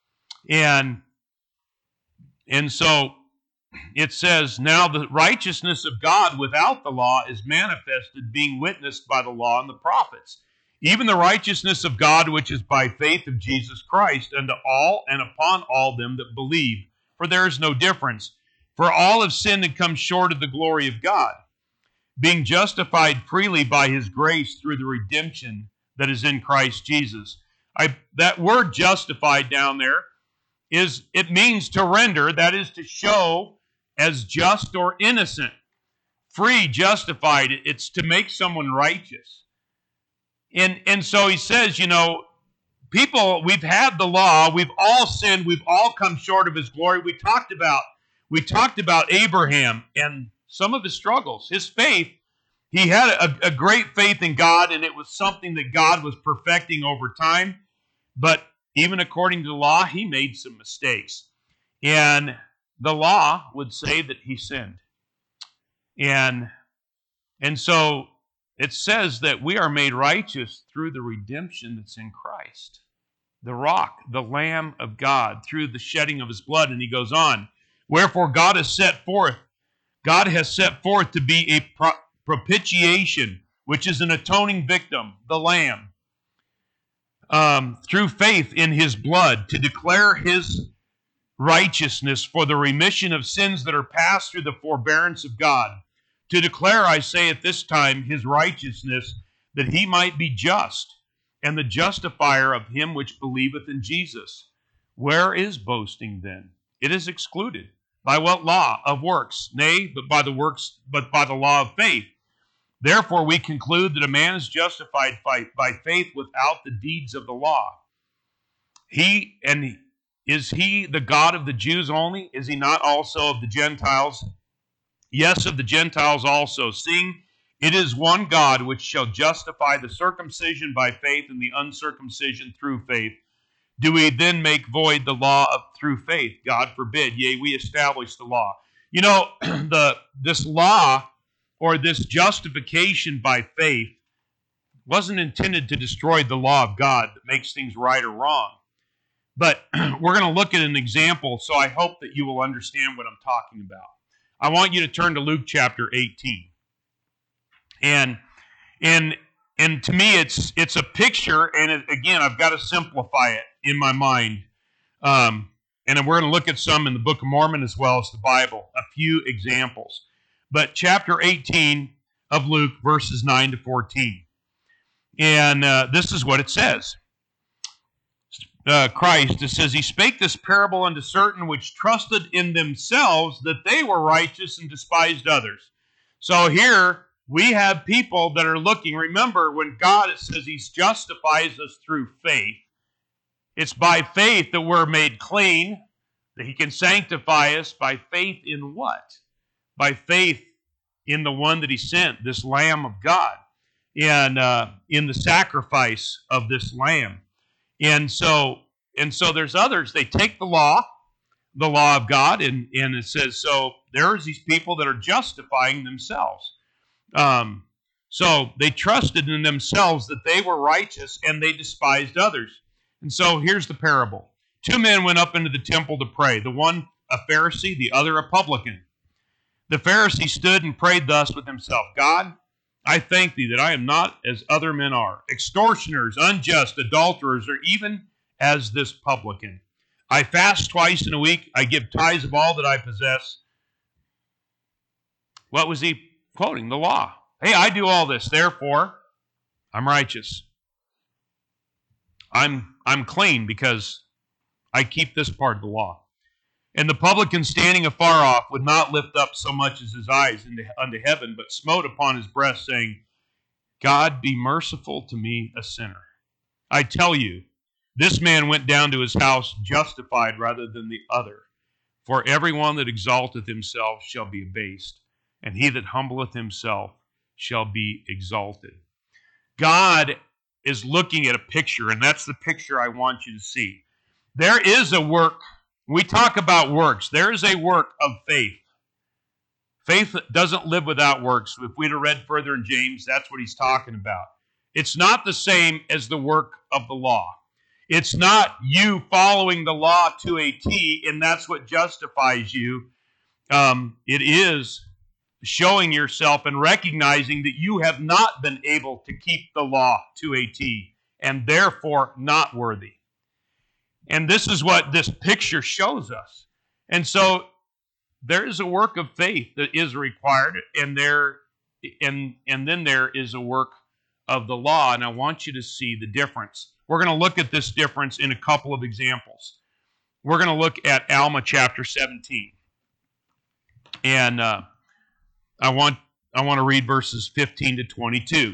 And so it says, now the righteousness of God without the law is manifested, being witnessed by the law and the prophets. Even the righteousness of God which is by faith of Jesus Christ unto all and upon all them that believe. For there is no difference. For all have sinned and come short of the glory of God, being justified freely by his grace through the redemption that is in Christ Jesus. That word justified down there, it means to render, that is to show as just or innocent. Free, justified, it's to make someone righteous. And so he says, people, we've had the law, we've all sinned, we've all come short of his glory. We talked about Abraham and some of his struggles. His faith, he had a great faith in God, and it was something that God was perfecting over time. But even according to the law, he made some mistakes. And the law would say that he sinned. And so it says that we are made righteous through the redemption that's in Christ. The rock, the Lamb of God, through the shedding of his blood. And he goes on, wherefore God has set forth to be a propitiation, which is an atoning victim, the Lamb, through faith in his blood, to declare his righteousness for the remission of sins that are past through the forbearance of God. To declare, I say at this time, his righteousness, that he might be just, and the justifier of him which believeth in Jesus. Where is boasting then? It is excluded. By what law? Of works. Nay, but by the law of faith. Therefore we conclude that a man is justified by faith without the deeds of the law. Is he the God of the Jews only? Is he not also of the Gentiles? Yes, of the Gentiles also, seeing it is one God which shall justify the circumcision by faith and the uncircumcision through faith. Do we then make void the law through faith? God forbid. Yea, we establish the law. You know, this law or this justification by faith wasn't intended to destroy the law of God that makes things right or wrong. But we're going to look at an example, so I hope that you will understand what I'm talking about. I want you to turn to Luke chapter 18. And to me, it's a picture, and again, I've got to simplify it in my mind. And we're going to look at some in the Book of Mormon as well as the Bible, a few examples. But chapter 18 of Luke, verses 9 to 14. And this is what it says. Christ, it says, he spake this parable unto certain which trusted in themselves that they were righteous and despised others. So here we have people that are looking. Remember, when God, it says he justifies us through faith. It's by faith that we're made clean, that he can sanctify us by faith in what? By faith in the one that he sent, this Lamb of God, and in the sacrifice of this Lamb. And so there's others. They take the law of God, and it says, so there's these people that are justifying themselves. So they trusted in themselves that they were righteous, and they despised others. And so here's the parable. 2 men went up into the temple to pray, the one a Pharisee, the other a publican. The Pharisee stood and prayed thus with himself, God, I thank thee that I am not as other men are, extortioners, unjust, adulterers, or even as this publican. I fast twice in a week. I give tithes of all that I possess. What was he quoting? The law. Hey, I do all this, therefore I'm righteous. I'm clean because I keep this part of the law. And the publican standing afar off would not lift up so much as his eyes unto heaven, but smote upon his breast, saying, God, be merciful to me, a sinner. I tell you, this man went down to his house justified rather than the other. For everyone that exalteth himself shall be abased, and he that humbleth himself shall be exalted. God is looking at a picture, and that's the picture I want you to see. There is a work. We talk about works. There is a work of faith. Faith doesn't live without works. If we'd have read further in James, that's what he's talking about. It's not the same as the work of the law. It's not you following the law to a T, and that's what justifies you. It is showing yourself and recognizing that you have not been able to keep the law to a T, and therefore not worthy. And this is what this picture shows us. And so there is a work of faith that is required, and then there is a work of the law. And I want you to see the difference. We're going to look at this difference in a couple of examples. We're going to look at Alma chapter 17. And I want to read verses 15 to 22.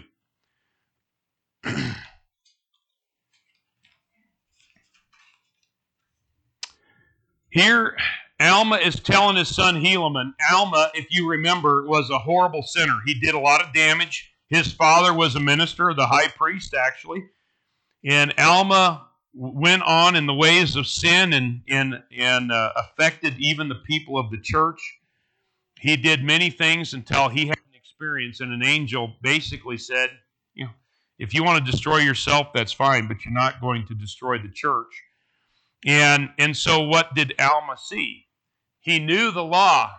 Here, Alma is telling his son Helaman. Alma, if you remember, was a horrible sinner. He did a lot of damage. His father was a minister, the high priest, actually. And Alma went on in the ways of sin and affected even the people of the church. He did many things until he had an experience, and an angel basically said, if you want to destroy yourself, that's fine, but you're not going to destroy the church. And so what did Alma see? He knew the law,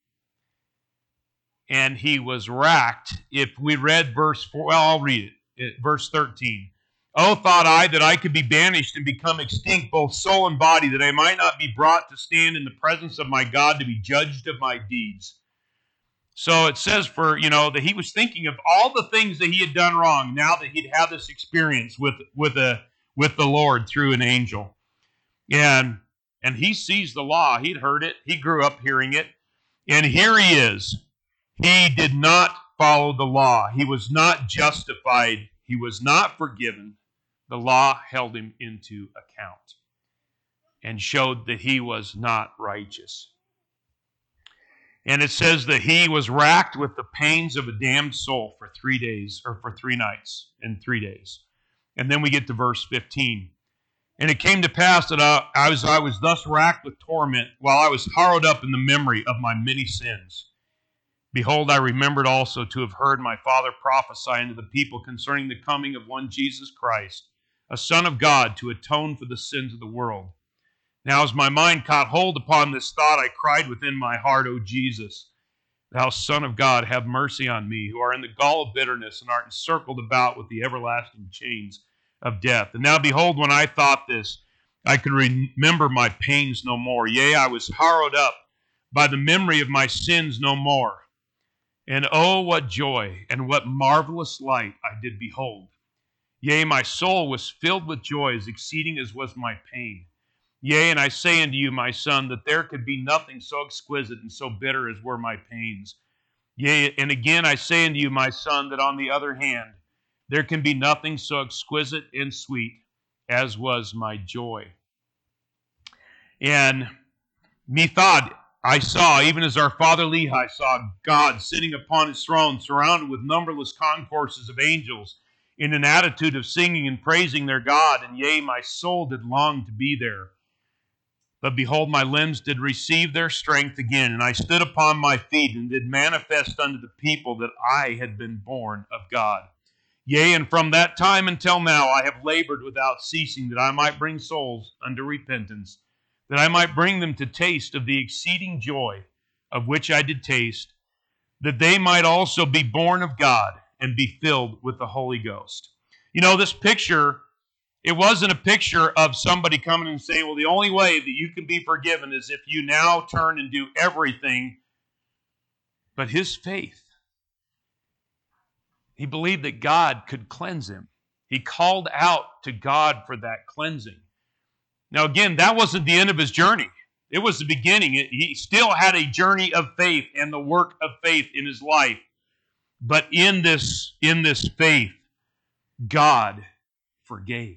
and he was racked. If we read verse 4, well, I'll read it. Verse 13. Oh, thought I that I could be banished and become extinct, both soul and body, that I might not be brought to stand in the presence of my God to be judged of my deeds. So it says that he was thinking of all the things that he had done wrong now that he'd had this experience with the Lord through an angel. And And he sees the law. He'd heard it. He grew up hearing it. And here he is. He did not follow the law. He was not justified. He was not forgiven. The law held him into account and showed that he was not righteous. And it says that he was racked with the pains of a damned soul for 3 days, or for 3 nights and 3 days. And then we get to verse 15. And it came to pass that as I was thus racked with torment, while I was harrowed up in the memory of my many sins, behold, I remembered also to have heard my father prophesy unto the people concerning the coming of one Jesus Christ, a Son of God, to atone for the sins of the world. Now as my mind caught hold upon this thought, I cried within my heart, O Jesus, thou Son of God, have mercy on me, who are in the gall of bitterness, and art encircled about with the everlasting chains of death. And now behold, when I thought this, I could remember my pains no more. Yea, I was harrowed up by the memory of my sins no more. And oh, what joy and what marvelous light I did behold. Yea, my soul was filled with joy, as exceeding as was my pain. Yea, and I say unto you, my son, that there could be nothing so exquisite and so bitter as were my pains. Yea, and again I say unto you, my son, that on the other hand, there can be nothing so exquisite and sweet as was my joy. And methought I saw, even as our father Lehi saw, God sitting upon his throne, surrounded with numberless concourses of angels, in an attitude of singing and praising their God. And yea, my soul did long to be there. But behold, my limbs did receive their strength again, and I stood upon my feet, and did manifest unto the people that I had been born of God. Yea, and from that time until now I have labored without ceasing, that I might bring souls unto repentance, that I might bring them to taste of the exceeding joy of which I did taste, that they might also be born of God and be filled with the Holy Ghost. You know, this picture, it wasn't a picture of somebody coming and saying, well, the only way that you can be forgiven is if you now turn and do everything. But his faith, he believed that God could cleanse him. He called out to God for that cleansing. Now again, that wasn't the end of his journey. It was the beginning. He still had a journey of faith and the work of faith in his life. But in this faith, God forgave.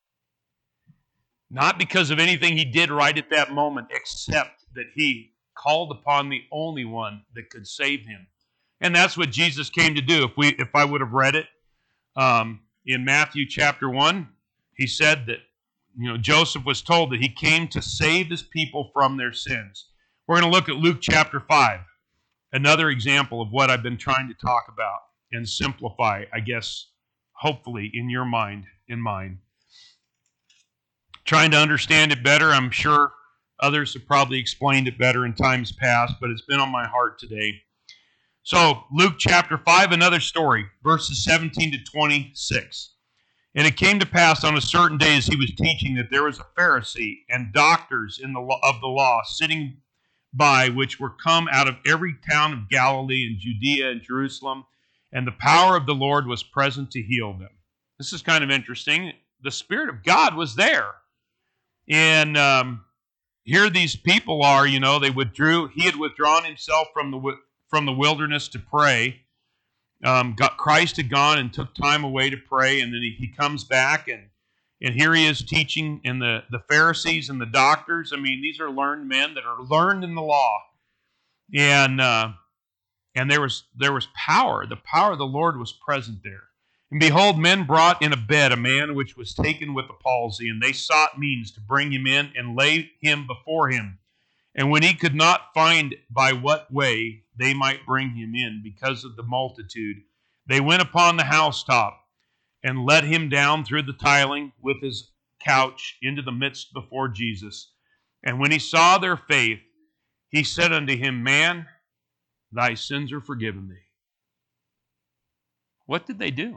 Not because of anything he did right at that moment, except that he called upon the only one that could save him. And that's what Jesus came to do. If I would have read it in Matthew chapter 1, he said that Joseph was told that he came to save his people from their sins. We're going to look at Luke chapter 5, another example of what I've been trying to talk about and simplify, I guess, hopefully in your mind, in mine. Trying to understand it better. I'm sure others have probably explained it better in times past, but it's been on my heart today. So, Luke chapter 5, another story, verses 17 to 26. And it came to pass on a certain day as he was teaching that there was a Pharisee and doctors of the law sitting by, which were come out of every town of Galilee and Judea and Jerusalem, and the power of the Lord was present to heal them. This is kind of interesting. The Spirit of God was there. And here these people are, they withdrew. He had withdrawn himself from the wilderness to pray. Christ had gone and took time away to pray, and then he comes back, and here he is teaching, and the Pharisees and the doctors, these are learned men that are learned in the law. And there was power. The power of the Lord was present there. And behold, men brought in a bed a man which was taken with the palsy, and they sought means to bring him in and lay him before him. And when he could not find by what way they might bring him in because of the multitude, they went upon the housetop and let him down through the tiling with his couch into the midst before Jesus. And when he saw their faith, he said unto him, Man, thy sins are forgiven thee. What did they do?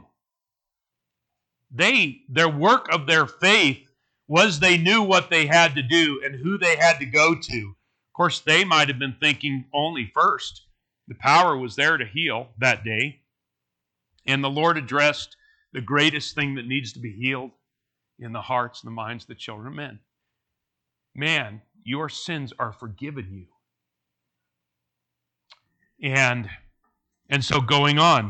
Their work of their faith was they knew what they had to do and who they had to go to. Of course, they might have been thinking only first. The power was there to heal that day. And the Lord addressed the greatest thing that needs to be healed in the hearts and the minds of the children of men. Man, your sins are forgiven you. And so going on.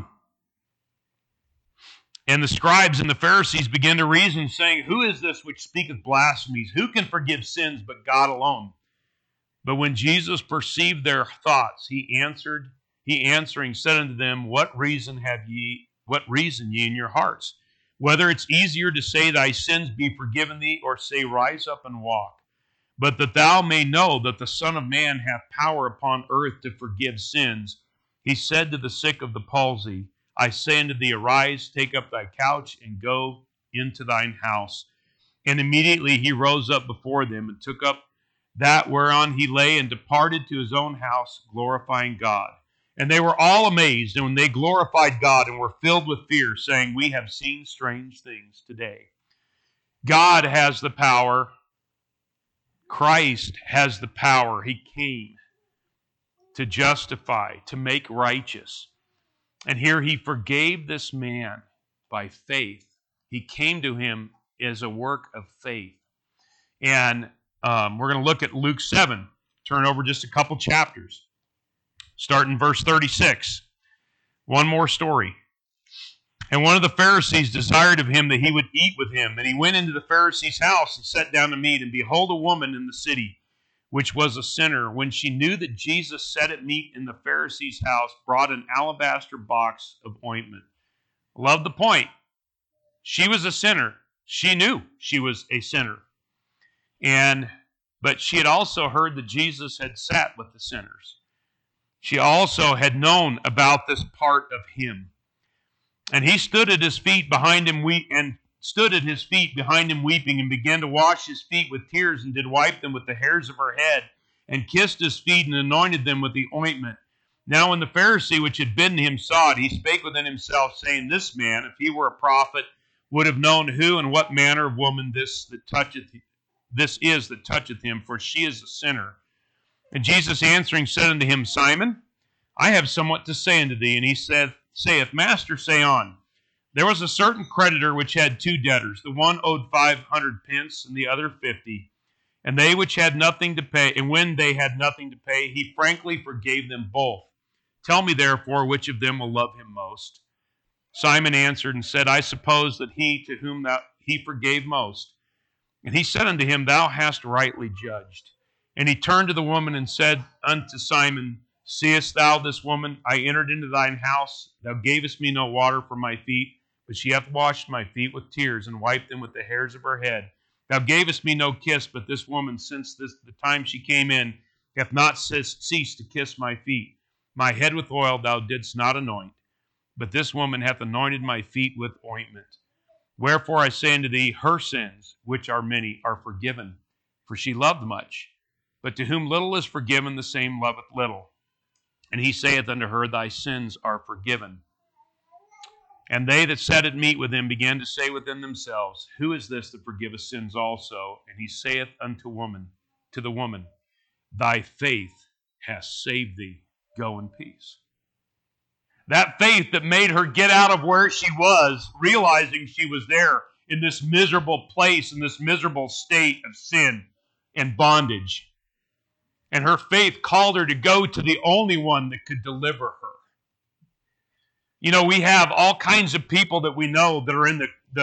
And the scribes and the Pharisees began to reason, saying, Who is this which speaketh blasphemies? Who can forgive sins but God alone? But when Jesus perceived their thoughts, he answering said unto them, What reason ye in your hearts? Whether it's easier to say, Thy sins be forgiven thee, or say, Rise up and walk. But that thou may know that the Son of Man hath power upon earth to forgive sins, he said to the sick of the palsy, I say unto thee, Arise, take up thy couch, and go into thine house. And immediately he rose up before them, and took up that whereon he lay, and departed to his own house, glorifying God. And they were all amazed, and when they glorified God, and were filled with fear, saying, We have seen strange things today. God has the power. Christ has the power. He came to justify, to make righteous. And here he forgave this man by faith. He came to him as a work of faith. And we're going to look at Luke 7. Turn over just a couple chapters. Start in verse 36. One more story. And one of the Pharisees desired of him that he would eat with him. And he went into the Pharisee's house and sat down to meat. And behold, a woman in the city, which was a sinner, when she knew that Jesus sat at meat in the Pharisee's house, brought an alabaster box of ointment. Love the point. She was a sinner. She knew she was a sinner. But she had also heard that Jesus had sat with the sinners. She also had known about this part of him. And he stood at his feet behind him weeping, and began to wash his feet with tears, and did wipe them with the hairs of her head, and kissed his feet, and anointed them with the ointment. Now when the Pharisee which had bidden him saw it, he spake within himself, saying, This man, if he were a prophet, would have known who and what manner of woman this is that toucheth him, for she is a sinner. And Jesus answering said unto him, Simon, I have somewhat to say unto thee. And he saith, Master, say on. There was a certain creditor which had two debtors. The one owed 500 pence, and the other 50. And they which had nothing to pay, and when they had nothing to pay, he frankly forgave them both. Tell me therefore, which of them will love him most? Simon answered and said, I suppose that he to whom he forgave most. And he said unto him, Thou hast rightly judged. And he turned to the woman and said unto Simon, Seest thou this woman? I entered into thine house. Thou gavest me no water for my feet, but she hath washed my feet with tears, and wiped them with the hairs of her head. Thou gavest me no kiss, but this woman, since the time she came in, hath not ceased to kiss my feet. My head with oil thou didst not anoint, but this woman hath anointed my feet with ointment. Wherefore I say unto thee, her sins, which are many, are forgiven, for she loved much. But to whom little is forgiven, the same loveth little. And he saith unto her, Thy sins are forgiven. And they that sat at meat with him began to say within themselves, Who is this that forgiveth sins also? And he saith unto the woman, Thy faith hath saved thee. Go in peace. That faith that made her get out of where she was, realizing she was there in this miserable place, in this miserable state of sin and bondage. And her faith called her to go to the only one that could deliver her. You know, we have all kinds of people that we know that are in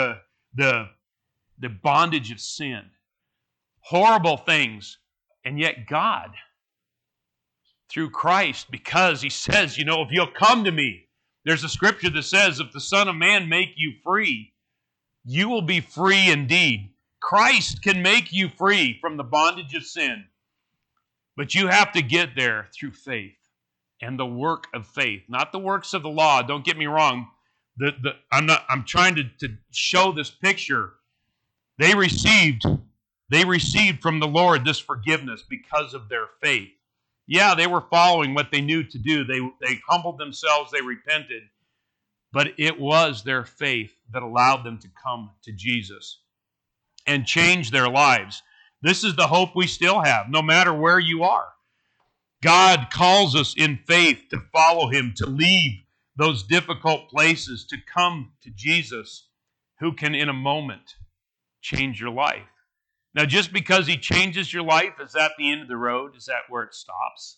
the bondage of sin. Horrible things. And yet God, through Christ, because he says, you know, if you'll come to me, there's a scripture that says, if the Son of Man make you free, you will be free indeed. Christ can make you free from the bondage of sin. But you have to get there through faith and the work of faith, not the works of the law. Don't get me wrong. I'm trying to show this picture. They received from the Lord this forgiveness because of their faith. Yeah, they were following what they knew to do. They humbled themselves, they repented. But it was their faith that allowed them to come to Jesus and change their lives. This is the hope we still have, no matter where you are. God calls us in faith to follow him, to leave those difficult places, to come to Jesus, who can in a moment change your life. Now, just because he changes your life, is that the end of the road? Is that where it stops?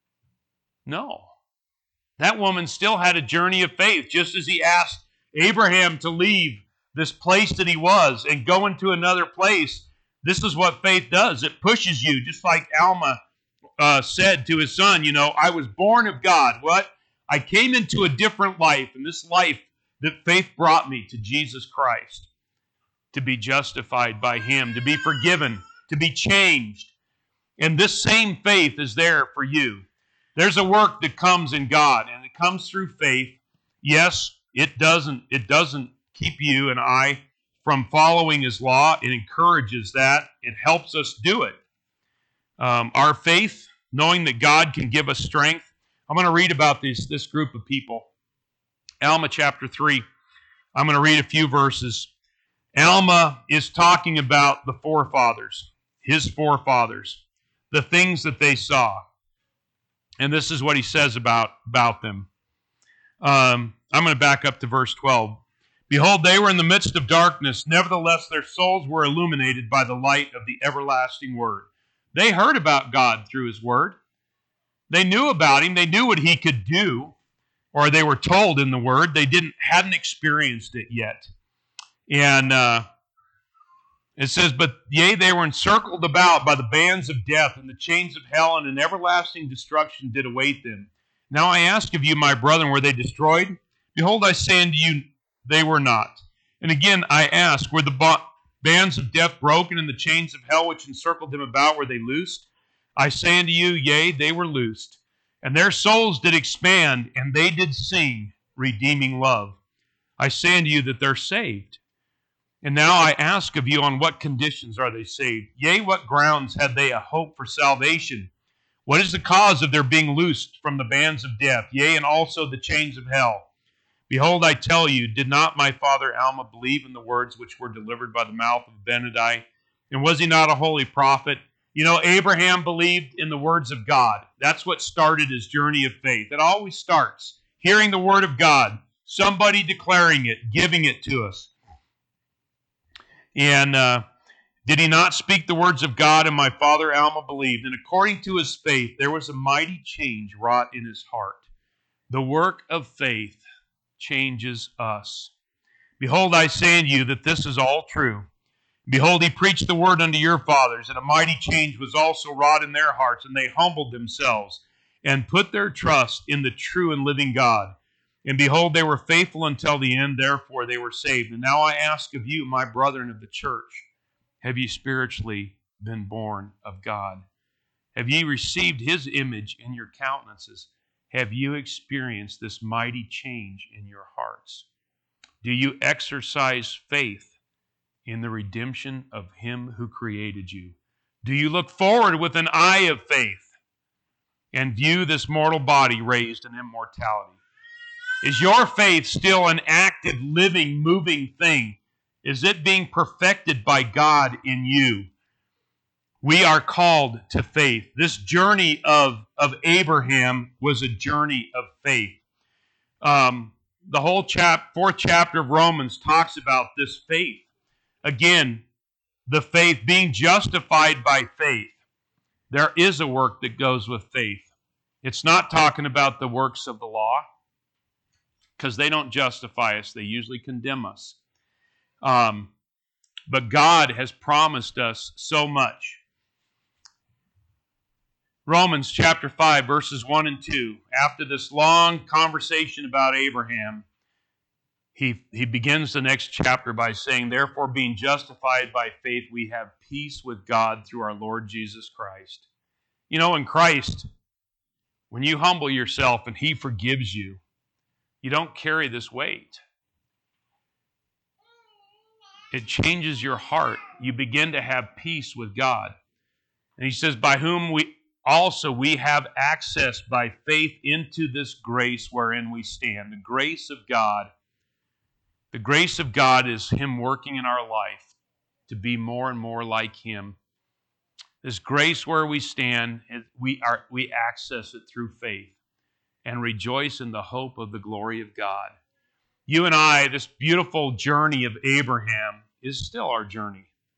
No. That woman still had a journey of faith, just as he asked Abraham to leave this place that he was and go into another place. This is what faith does. It pushes you, just like Alma said to his son, I was born of God. What? I came into a different life, and this life that faith brought me to Jesus Christ, to be justified by him, to be forgiven, to be changed. And this same faith is there for you. There's a work that comes in God, and it comes through faith. Yes, it doesn't keep you and I from following his law. It encourages that. It helps us do it. Our faith, knowing that God can give us strength. I'm going to read about this group of people. Alma chapter 3. I'm going to read a few verses. Alma is talking about the forefathers, his forefathers, the things that they saw. And this is what he says about them. I'm going to back up to verse 12. Behold, they were in the midst of darkness. Nevertheless, their souls were illuminated by the light of the everlasting word. They heard about God through his word. They knew about him. They knew what he could do, or they were told in the word. They hadn't experienced it yet. And it says, but yea, they were encircled about by the bands of death, and the chains of hell, and an everlasting destruction did await them. Now I ask of you, my brethren, were they destroyed? Behold, I say unto you, they were not. And again I ask, were the bands of death broken, and the chains of hell which encircled them about, were they loosed? I say unto you, yea, they were loosed. And their souls did expand, and they did sing, redeeming love. I say unto you that they're saved. And now I ask of you, on what conditions are they saved? Yea, what grounds had they a hope for salvation? What is the cause of their being loosed from the bands of death? Yea, and also the chains of hell. Behold, I tell you, did not my father Alma believe in the words which were delivered by the mouth of Benadi? And was he not a holy prophet? Abraham believed in the words of God. That's what started his journey of faith. It always starts hearing the word of God, somebody declaring it, giving it to us. And did he not speak the words of God? And my father Alma believed. And according to his faith, there was a mighty change wrought in his heart. The work of faith changes us. Behold, I say unto you that this is all true. Behold, he preached the word unto your fathers, and a mighty change was also wrought in their hearts, and they humbled themselves and put their trust in the true and living God. And behold, they were faithful until the end, therefore they were saved. And now I ask of you, my brethren of the church, have ye spiritually been born of God? Have ye received his image in your countenances? Have you experienced this mighty change in your hearts? Do you exercise faith in the redemption of him who created you? Do you look forward with an eye of faith and view this mortal body raised in immortality? Is your faith still an active, living, moving thing? Is it being perfected by God in you? We are called to faith. This journey of Abraham was a journey of faith. The whole fourth chapter of Romans talks about this faith. Again, the faith, being justified by faith. There is a work that goes with faith. It's not talking about the works of the law, because they don't justify us. They usually condemn us. But God has promised us so much. Romans chapter 5, verses 1 and 2. After this long conversation about Abraham, he begins the next chapter by saying, therefore, being justified by faith, we have peace with God through our Lord Jesus Christ. In Christ, when you humble yourself and he forgives you, you don't carry this weight. It changes your heart. You begin to have peace with God. And he says, by whom we have access by faith into this grace wherein we stand. The grace of God. The grace of God is him working in our life to be more and more like him. This grace where we stand, we access it through faith and rejoice in the hope of the glory of God. You and I, this beautiful journey of Abraham is still our journey.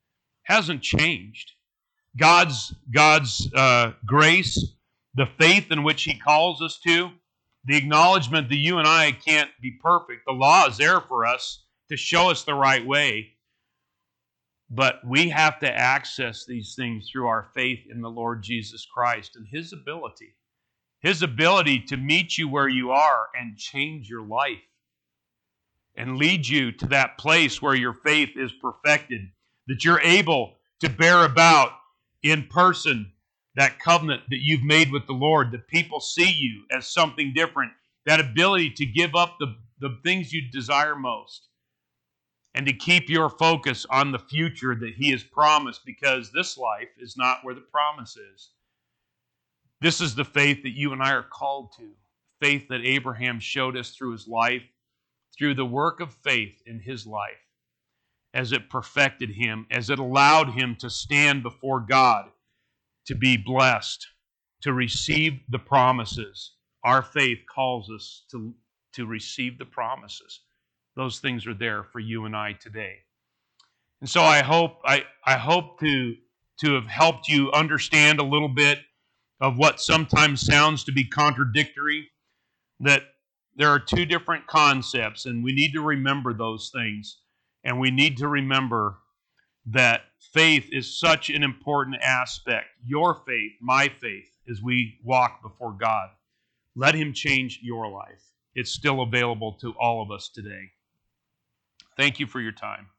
hasn't changed. God's grace, the faith in which He calls us to, the acknowledgement that you and I can't be perfect. The law is there for us to show us the right way. But we have to access these things through our faith in the Lord Jesus Christ and His ability to meet you where you are and change your life and lead you to that place where your faith is perfected, that you're able to bear about in person that covenant that you've made with the Lord, that people see you as something different, that ability to give up the things you desire most and to keep your focus on the future that He has promised, because this life is not where the promise is. This is the faith that you and I are called to, faith that Abraham showed us through his life, through the work of faith in his life, as it perfected him, as it allowed him to stand before God, to be blessed, to receive the promises. Our faith calls us to receive the promises. Those things are there for you and I today. And so I hope to have helped you understand a little bit of what sometimes sounds to be contradictory, that there are two different concepts, and we need to remember those things. And we need to remember that faith is such an important aspect. Your faith, my faith, as we walk before God. Let Him change your life. It's still available to all of us today. Thank you for your time.